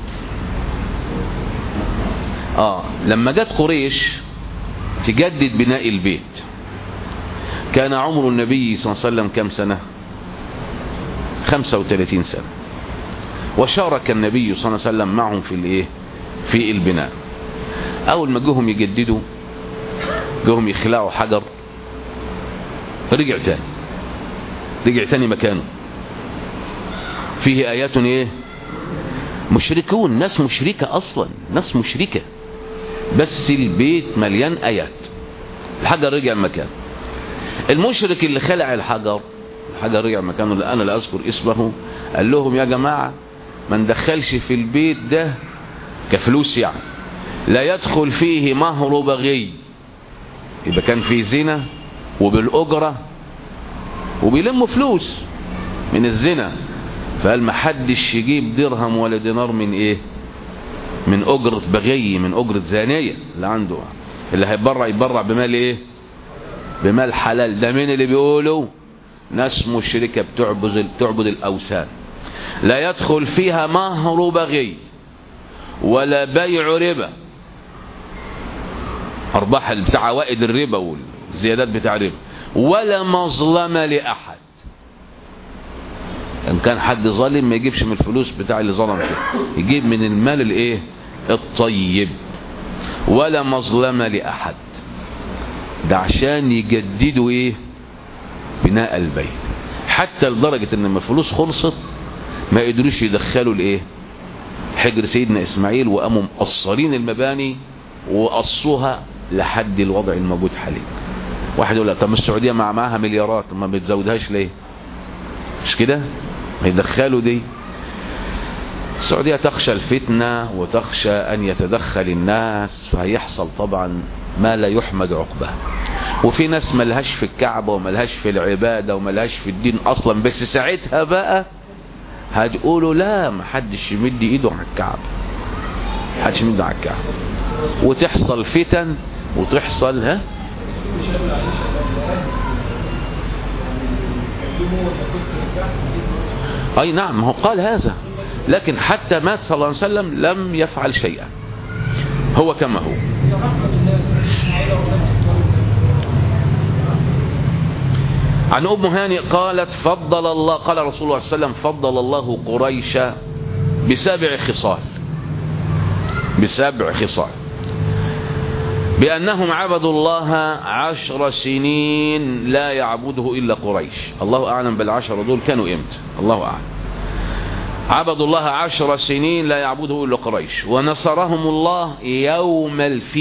لما جت قريش تجدد بناء البيت، كان عمر النبي صلى الله عليه وسلم كم سنة؟ 35 سنة. وشارك النبي صلى الله عليه وسلم معهم في البناء. أول ما جوهم يجددوا، جوهم يخلعوا حجر، رجع تاني مكانه. فيه آيات مشركون، ناس مشركة أصلا، ناس مشركة، بس البيت مليان آيات. الحجر رجع مكانه. المشرك اللي خلع الحجر رجع مكانه، اللي أنا لا أذكر اسمه، قال لهم: يا جماعة ما ندخلش في البيت ده كفلوس، يعني لا يدخل فيه مهر بغي، يبقى كان في زنا وبالأجرة وبيلموا فلوس من الزنا، فقال ما حدش يجيب درهم ولا دينار من أجرة بغي، من أجرة زانية اللي عنده، اللي يتبرع بمال بمال حلال. ده مين اللي بيقولوا؟ ناس مشركة بتعبد الأوثان. لا يدخل فيها مهر بغي ولا بيع ربا، أرباح بتاع عوائد الربا والزيادات بتاع الربا، ولا مظلمة لأحد. إن كان حد ظالم ما يجيبش من الفلوس بتاع اللي ظلم فيه، يجيب من المال الطيب. ولا مظلمة لأحد. ده عشان يجددوا بناء البيت، حتى لدرجة ان لما الفلوس خلصت ما قدروش يدخلوا حجر سيدنا اسماعيل، وقاموا مقصرين المباني وقصوها لحد الوضع الموجود حاليا. واحد يقول: طب السعودية معاها مليارات، ما بتزودهاش ليه؟ مش كده؟ ما يدخلوا دي. السعودية تخشى الفتنة وتخشى ان يتدخل الناس، فهيحصل طبعا ما لا يحمد عقبه. وفي ناس ملهاش في الكعبة وملهاش في العبادة وملهاش في الدين اصلا، بس ساعتها بقى هتقولوا لا، ما حدش يمد ايده على الكعبة، ما حدش يمد على الكعبة، وتحصل فتن وتحصل اي نعم، هو قال هذا، لكن حتى مات صلى الله عليه وسلم لم يفعل شيئا، هو كما هو. عن أم هانئ قالت قال رسول الله صلى الله عليه وسلم فضل الله قريش بسبع خصال بأنهم عبدوا الله 10 سنين لا يعبده إلا قريش. الله أعلم بالعشرة دول كانوا إمتى، الله أعلم. عبدوا الله 10 سنين لا يعبده إلا قريش، ونصرهم الله يوم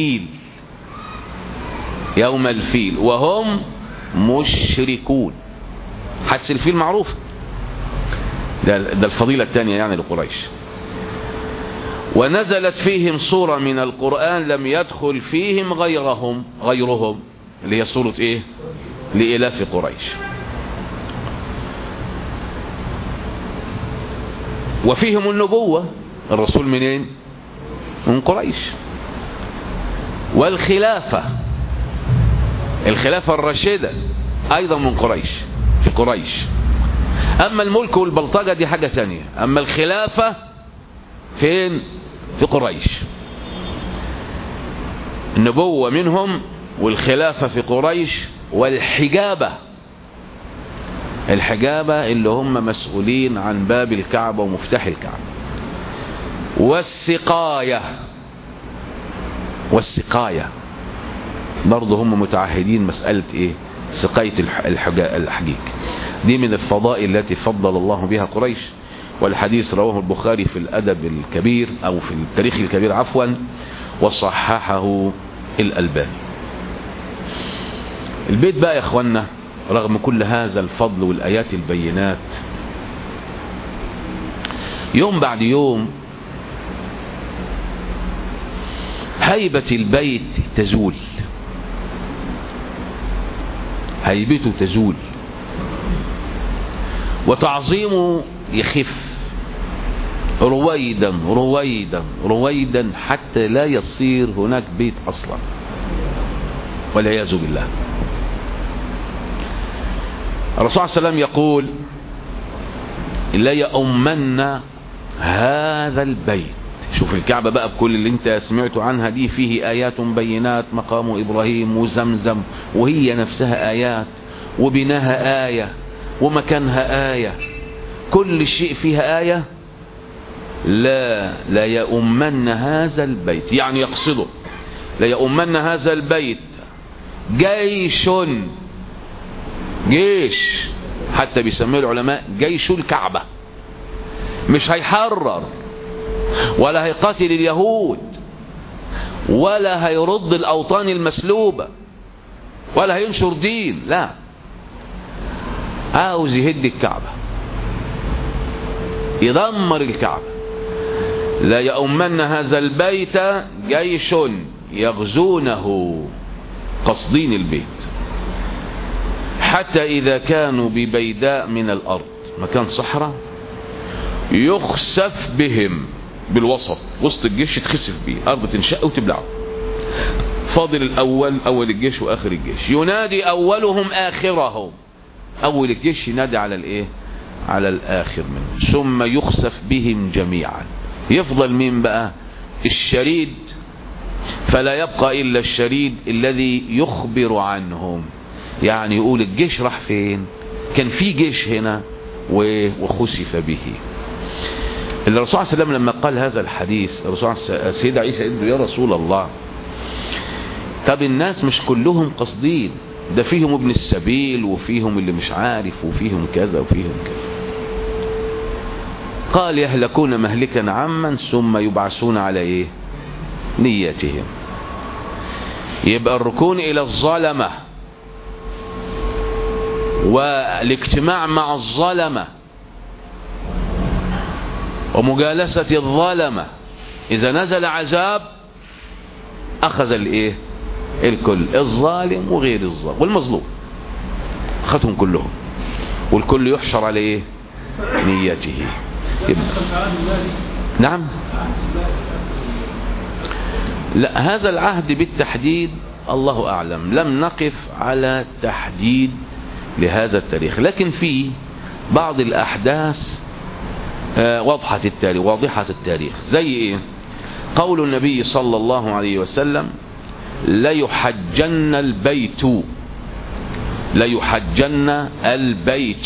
الفيل وهم مشركون. حدث الفيل معروف، ده الفضيلة الثانية يعني لقريش. ونزلت فيهم سورة من القرآن لم يدخل فيهم غيرهم اللي هي سورة ايه؟ لإلاف قريش. وفيهم النبوة، الرسول منين؟ من قريش. والخلافة الراشدة ايضا من قريش، في قريش. اما الملك والبلطجة دي حاجة ثانية، اما الخلافة فين؟ في قريش. النبوة منهم والخلافة في قريش. والحجابة اللي هم مسؤولين عن باب الكعبة ومفتاح الكعبة. والسقاية برضه هم متعهدين مسألة ايه؟ سقاية الحجيج. دي من الفضائل التي فضل الله بها قريش. والحديث رواه البخاري في الأدب الكبير أو في التاريخ الكبير عفوا، وصححه الألباني. البيت بقى يا اخوانا رغم كل هذا الفضل والآيات البينات، يوم بعد يوم هيبة البيت تزول، هيبته تزول، وتعظيمه يخف رويدا حتى لا يصير هناك بيت أصلا والعياذ بالله. الرسول صلى الله عليه وسلم يقول لا يؤمن هذا البيت. شوف الكعبة بقى بكل اللي انت سمعته عنها دي، فيه آيات بينات، مقام إبراهيم وزمزم، وهي نفسها آيات، وبناها آية، ومكانها آية، كل شيء فيها آية. لا يؤمن هذا البيت، يعني يقصده لا يؤمن هذا البيت جيش، حتى بيسميه العلماء جيش الكعبة. مش هيحرر ولا هيقاتل اليهود ولا هيرد الأوطان المسلوبة ولا هينشر دين، لا، عاوز يهد الكعبة، يدمر الكعبة. لا يؤمن هذا البيت جيش يغزونه، قصدين البيت، حتى إذا كانوا ببيداء من الأرض، مكان صحراء، يخسف بهم بالوسط، وسط الجيش يتخسف بيه، أرض تنشق وتبلعه. فاضل أول الجيش وآخر الجيش. ينادي أولهم آخرهم، أول الجيش ينادي على الإيه؟ على الآخر منه. ثم يخسف بهم جميعا. يفضل مين بقى؟ الشريد، فلا يبقى إلا الشريد الذي يخبر عنهم، يعني يقول الجيش راح فين، كان في جيش هنا وخسف به. الرسول صلى الله عليه وسلم لما قال هذا الحديث، الرسول سيدة عيسى قال له يا رسول الله، طب الناس مش كلهم قصدين، ده فيهم ابن السبيل وفيهم اللي مش عارف وفيهم كذا وفيهم كذا. قال يهلكون مهلكا عما ثم يبعثون على ايه؟ نيتهم. يبقى الركون الى الظلمة والاجتماع مع الظلمة ومجالسة الظلمة، إذا نزل عذاب أخذ الإيه؟ الكل، الظالم وغير الظالم والمظلوم، أخذهم كلهم، والكل يحشر على إيه؟ نيته. نعم، لا، هذا العهد بالتحديد الله أعلم، لم نقف على تحديد لهذا التاريخ، لكن في بعض الأحداث واضحة التاريخ. زي ايه؟ قول النبي صلى الله عليه وسلم لا يحجن البيت ليحجن البيت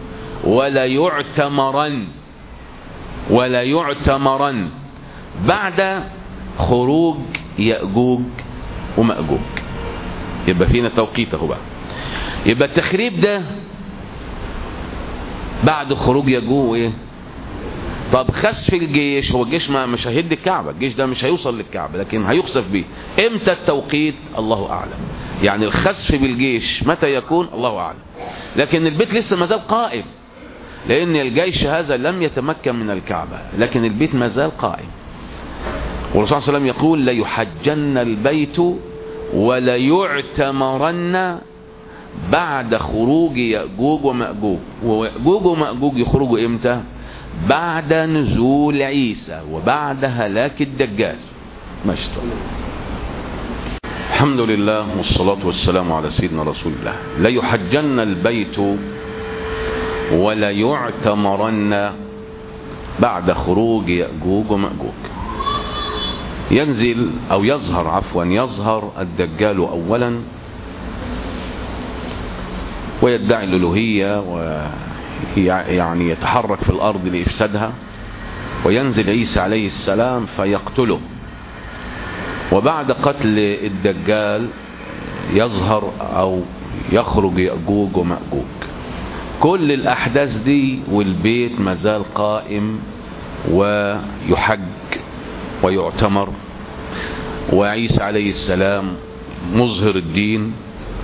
ولا يعتمرن بعد خروج يأجوج ومأجوج. يبقى فينا توقيت اهو بقى. يبقى التخريب ده بعد خروج يأجوج وايه. طب خسف الجيش، هو الجيش مش هيهد الكعبة، الجيش ده مش هيوصل للكعبة لكن هيخسف به. امتى التوقيت؟ الله اعلم. يعني الخسف بالجيش متى يكون؟ الله اعلم. لكن البيت لسه ما زال قائم، لان الجيش هذا لم يتمكن من الكعبة، لكن البيت ما زال قائم. والرسول صلى الله عليه وسلم يقول ليحجن البيت وليعتمرن بعد خروج يأجوج ومأجوج. ويأجوج ومأجوج يخرجوا امتى؟ بعد نزول عيسى وبعد هلاك الدجال. ماشي. الحمد لله والصلاة والسلام على سيدنا رسول الله. ليحجن البيت ولا يعتمرن بعد خروج يأجوج ومأجوج. ينزل أو يظهر الدجال أولا ويدعي الألوهية ويعني يتحرك في الأرض لإفسادها، وينزل عيسى عليه السلام فيقتله. وبعد قتل الدجال يظهر أو يخرج يأجوج ومأجوج. كل الأحداث دي والبيت مازال قائم ويحج ويعتمر، وعيسى عليه السلام مظهر الدين،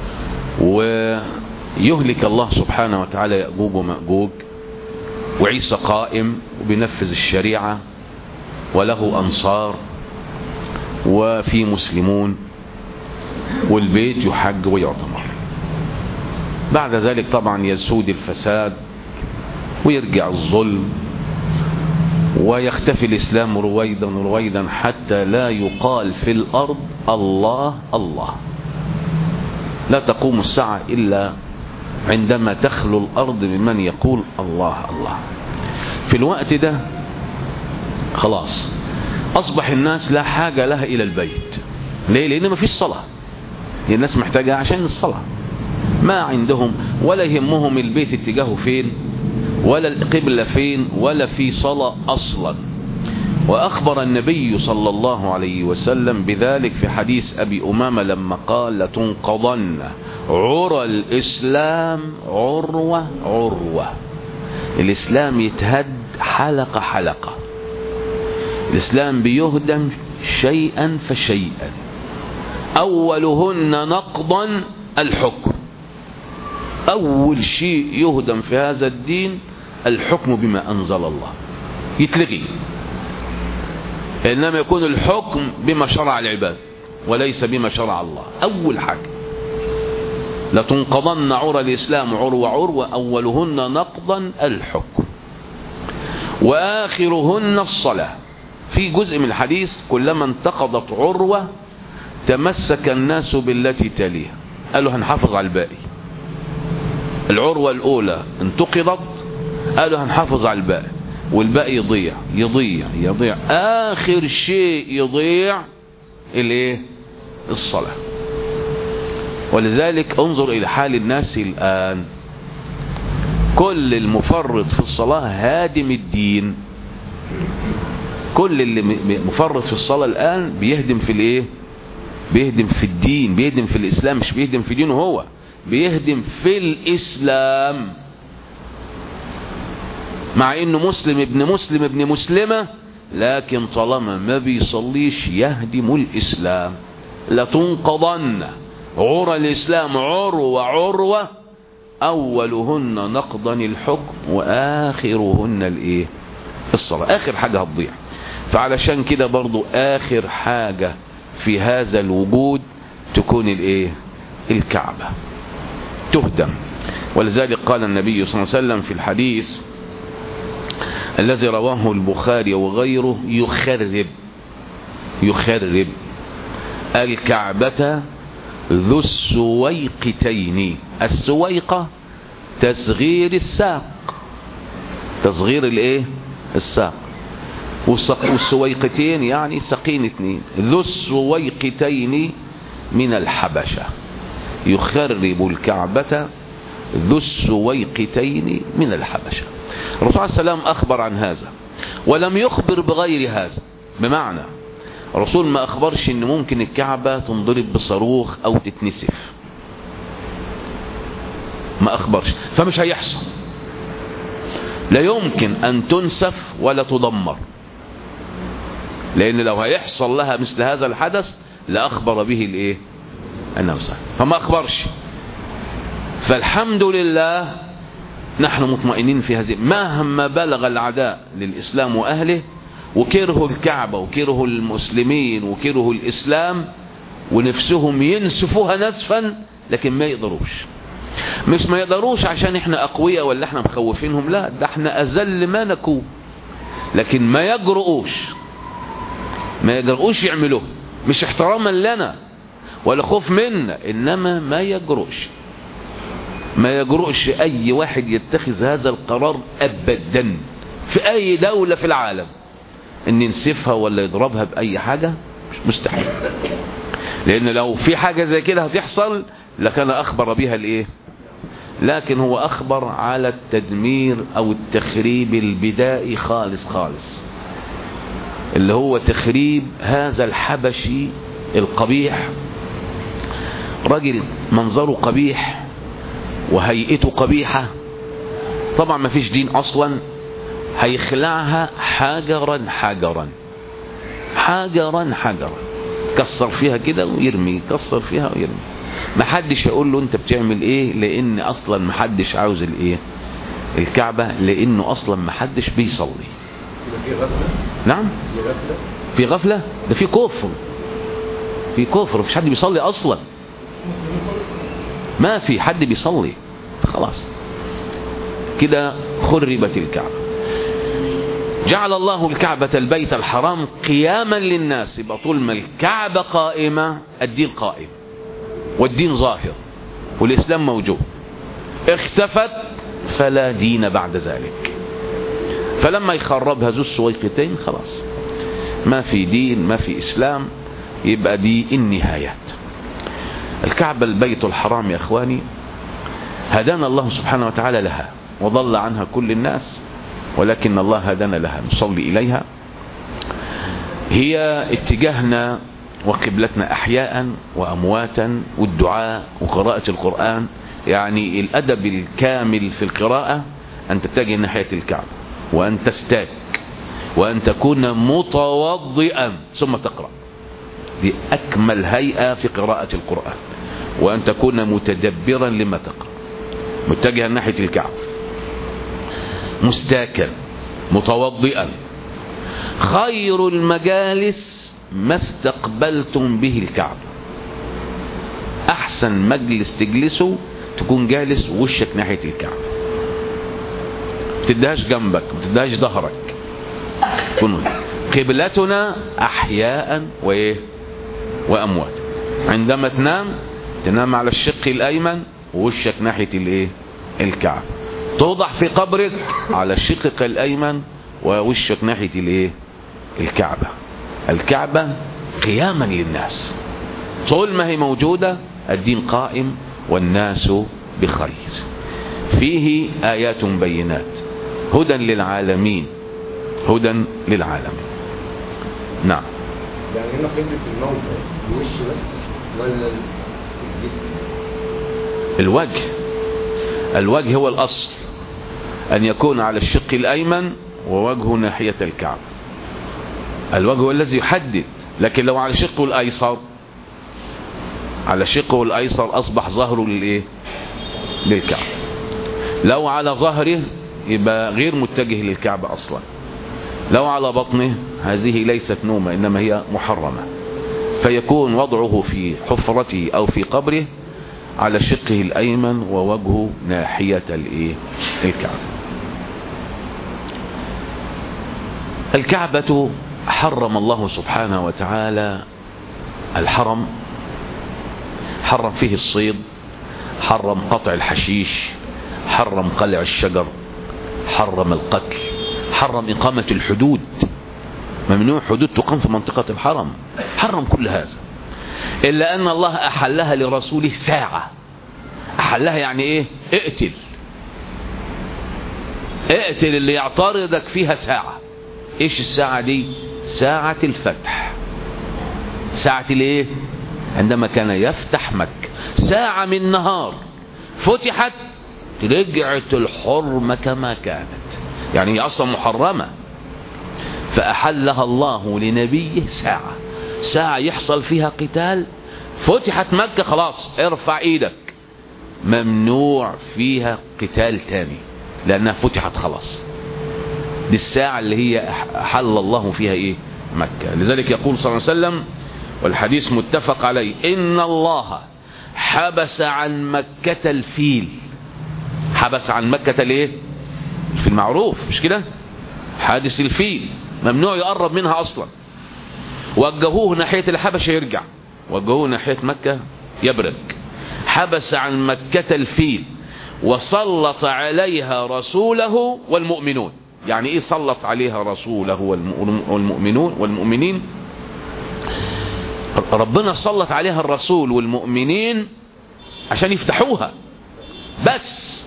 ويهلك الله سبحانه وتعالى يأجوج ومأجوج، وعيسى قائم وبينفذ الشريعة وله أنصار وفي مسلمون، والبيت يحج ويعتمر. بعد ذلك طبعا يسود الفساد ويرجع الظلم ويختفي الإسلام رويدا حتى لا يقال في الأرض الله الله. لا تقوم الساعة إلا عندما تخلو الأرض بمن يقول الله الله. في الوقت ده خلاص أصبح الناس لا حاجة لها إلى البيت. ليه؟ لأن ما فيش صلاة. الناس محتاجة عشان الصلاة، ما عندهم ولا يهمهم البيت اتجاهه فين ولا القبلة فين ولا في صلاة أصلا. وأخبر النبي صلى الله عليه وسلم بذلك في حديث أبي أمامة لما قال لتنقضن عرى الإسلام عروة عروة. الإسلام يتهد حلقة حلقة. الإسلام بيهدم شيئا فشيئا. أولهن نقضا الحكم. أول شيء يهدم في هذا الدين الحكم بما أنزل الله، يتلغي. إنما يكون الحكم بما شرع العباد وليس بما شرع الله. أول حاجة لتنقضن عرى الإسلام عروة عروة، أولهن نقضا الحكم وآخرهن الصلاة. في جزء من الحديث كلما انتقضت عروة تمسك الناس بالتي تليها. قالوا هنحافظ على الباقي. العروة الأولى انتقضت، قالوا هنحافظ على الباقي، والباقي يضيع يضيع يضيع. آخر شيء يضيع الايه؟ الصلاة. ولذلك انظر إلى حال الناس الآن. كل المفرط في الصلاة هادم الدين. كل اللي مفرط في الصلاة الآن بيهدم في الايه؟ بيهدم في الدين، بيهدم في الإسلام. مش بيهدم في دينه هو، بيهدم في الإسلام. مع انه مسلم ابن مسلم ابن مسلمة، لكن طالما ما بيصليش يهدم الإسلام. لتنقضن عرى الإسلام عروة عروة، أولهن نقضا الحكم وآخرهن الايه؟ الصلاة. آخر حاجة هتضيع. فعلشان كده برضو آخر حاجة في هذا الوجود تكون الايه؟ الكعبة تهدم. ولذلك قال النبي صلى الله عليه وسلم في الحديث الذي رواه البخاري وغيره يخرب الكعبة ذو السويقتين. السويقة تصغير الساق، تصغير الايه؟ الساق. والسويقتين يعني ساقين اتنين. ذو السويقتين من الحبشة. يخرب الكعبة ذو السويقتين من الحبشة. الرسول عليه السلام أخبر عن هذا ولم يخبر بغير هذا، بمعنى الرسول ما أخبرش إن ممكن الكعبة تنضرب بصاروخ أو تتنسف، ما أخبرش، فمش هيحصل، لا يمكن أن تنسف ولا تدمر، لأن لو هيحصل لها مثل هذا الحدث لأخبر به الإيه؟ النبي، فما أخبرش. فالحمد لله نحن مطمئنين في هذه، مهما بلغ العداء للإسلام وأهله وكرهوا الكعبة وكرهوا المسلمين وكرهوا الإسلام ونفسهم ينسفوها نسفا، لكن ما يقدروش. مش ما يقدروش عشان احنا أقوياء ولا احنا مخوفينهم، لا، ده احنا أذل ما نكون، لكن ما يجرؤوش يعملوه، مش احتراما لنا ولا خوف منا، إنما ما يجرؤش أي واحد يتخذ هذا القرار أبدا في أي دولة في العالم، إن ينسفها ولا يضربها بأي حاجة، مش مستحيل. لأن لو في حاجة زي كده هتحصل لكان أخبر بها الإيه؟ لكن هو أخبر على التدمير أو التخريب البدائي خالص، اللي هو تخريب هذا الحبشي القبيح، راجل منظره قبيح وهيئته قبيحة، طبعا ما فيش دين أصلا، هيخلعها حجرا، كسر فيها كده ويرمي، كسر فيها ويرمي، ما حدش يقول له انت بتعمل ايه، لان اصلا ما حدش عاوز الايه؟ الكعبة، لانه اصلا ما حدش بيصلي. نعم، في غفلة، ده في كفر، مفيش حد بيصلي اصلا، ما في حد بيصلي، خلاص كده خربت الكعبة. جعل الله الكعبة البيت الحرام قياما للناس، يبقى طول ما الكعبة قائمة الدين قائم والدين ظاهر والإسلام موجود. اختفت فلا دين بعد ذلك، فلما يخربها ذو السويقتين خلاص ما في دين، ما في إسلام، يبقى دي النهايات. الكعبة البيت الحرام يا أخواني هدانا الله سبحانه وتعالى لها، وضل عنها كل الناس، ولكن الله هدانا لها، نصلي إليها، هي اتجاهنا وقبلتنا أحياء وأمواتا، والدعاء وقراءة القرآن. يعني الأدب الكامل في القراءة أن تتجه ناحية الكعبة، وأن تستاك، وأن تكون متوضئا ثم تقرأ، دي أكمل هيئة في قراءة القرآن، وأن تكون متدبرا لما تقرأ، متجها ناحية الكعبة، مستاكا متوضئا. خير المجالس ما استقبلتم به الكعبة، أحسن مجلس تجلسه تكون جالس ووشك ناحية الكعبة، متدهاش جنبك، متدهاش ظهرك، تكون قبلتنا أحياء وإيه وأموات. عندما تنام على الشق الأيمن ووشك ناحية الإيه الكعبة، توضع في قبرك على الشقك الأيمن ووشك ناحية الإيه الكعبة. الكعبة قياما للناس، طول ما هي موجودة الدين قائم والناس بخير. فيه آيات بينات هدى للعالمين، نعم. يعني هنا قبلة الموتى الوش بس ولا الجسم؟ الوجه هو الأصل، أن يكون على الشق الأيمن ووجهه ناحية الكعبة، الوجه هو الذي يحدد. لكن لو على شقه الأيسر، أصبح ظهره للكعبة. لو على ظهره يبقى غير متجه للكعبة أصلا. لو على بطنه هذه ليست نومة، إنما هي محرمة، فيكون وضعه في حفرته أو في قبره على شقه الأيمن ووجهه ناحية الكعبة. الكعبة حرم الله سبحانه وتعالى الحرم، حرم فيه الصيد، حرم قطع الحشيش، حرم قلع الشجر، حرم القتل، حرم إقامة الحدود، ممنوع حدود تقام في منطقة الحرم، حرم كل هذا. إلا أن الله أحلها لرسوله ساعة. أحلها يعني إيه؟ اقتل اللي يعترضك فيها ساعة. إيش الساعة دي؟ ساعة الفتح. ساعة الإيه؟ عندما كان يفتح مكة، ساعة من نهار فتحت رجعت الحرمة كما كانت، يعني هي أصلا محرمة، فأحلها الله لنبيه ساعة يحصل فيها قتال. فتحت مكة خلاص ارفع ايدك، ممنوع فيها قتال تاني لأنها فتحت خلاص. دي الساعة اللي هي أحل الله فيها ايه؟ مكة. لذلك يقول صلى الله عليه وسلم والحديث متفق عليه: إن الله حبس عن مكة الفيل. حبس عن مكة ليه؟ في المعروف مش كده؟ حادث الفيل ممنوع يقرب منها أصلا. وجهوه ناحية الحبشة يرجع، وجهوه ناحية مكة يبرك. حبس عن مكة الفيل وسلط عليها رسوله والمؤمنون. يعني ايه سلط عليها رسوله والمؤمنين؟ ربنا سلط عليها الرسول والمؤمنين عشان يفتحوها، بس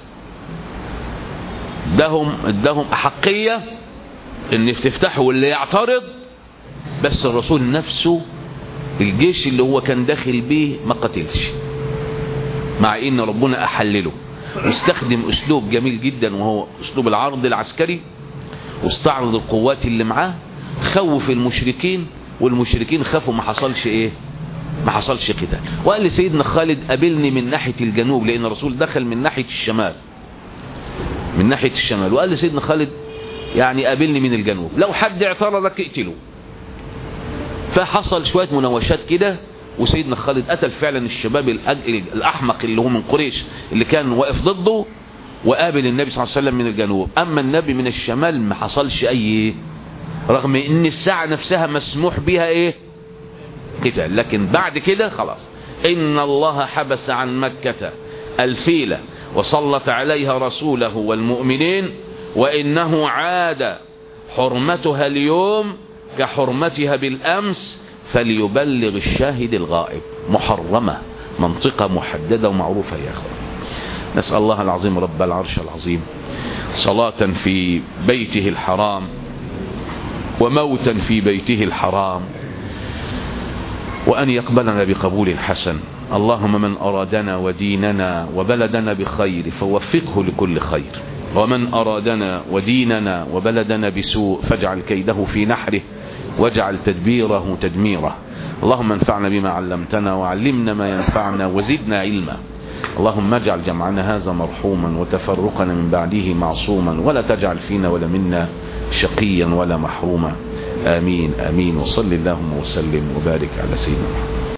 ادهم أحقية ان تفتحوا، واللي يعترض بس الرسول نفسه الجيش اللي هو كان داخل بيه ما قتلش، مع ان ربنا احلله. واستخدم اسلوب جميل جدا وهو اسلوب العرض العسكري، واستعرض القوات اللي معاه، خوف المشركين، والمشركين خافوا ما حصلش ايه؟ ما حصلش قتال. وقال لسيدنا خالد: قابلني من ناحية الجنوب، لان الرسول دخل من ناحية الشمال، وقال لسيدنا خالد يعني قابلني من الجنوب، لو حد اعترضك اقتله. فحصل شوية مناوشات كده، وسيدنا خالد قتل فعلا الشباب الأحمق اللي هو من قريش اللي كان واقف ضده، وقابل النبي صلى الله عليه وسلم من الجنوب. أما النبي من الشمال ما حصلش أي، رغم ان الساعة نفسها مسموح بها ايه؟ قتال. لكن بعد كده خلاص. إن الله حبس عن مكة الفيلة وسلط عليها رسوله والمؤمنين، وإنه عاد حرمتها اليوم كحرمتها بالأمس، فليبلغ الشاهد الغائب. محرمة، منطقة محددة ومعروفة يا أخوان. نسأل الله العظيم رب العرش العظيم صلاة في بيته الحرام وموتا في بيته الحرام، وأن يقبلنا بقبول حسن. اللهم من أرادنا وديننا وبلدنا بخير فوفقه لكل خير، ومن أرادنا وديننا وبلدنا بسوء فاجعل كيده في نحره واجعل تدبيره تدميره. اللهم انفعنا بما علمتنا وعلمنا ما ينفعنا وزدنا علما. اللهم اجعل جمعنا هذا مرحوما وتفرقنا من بعده معصوما، ولا تجعل فينا ولا منا شقيا ولا محروما. آمين آمين. وصل اللهم وسلم وبارك على سيدنا محمد.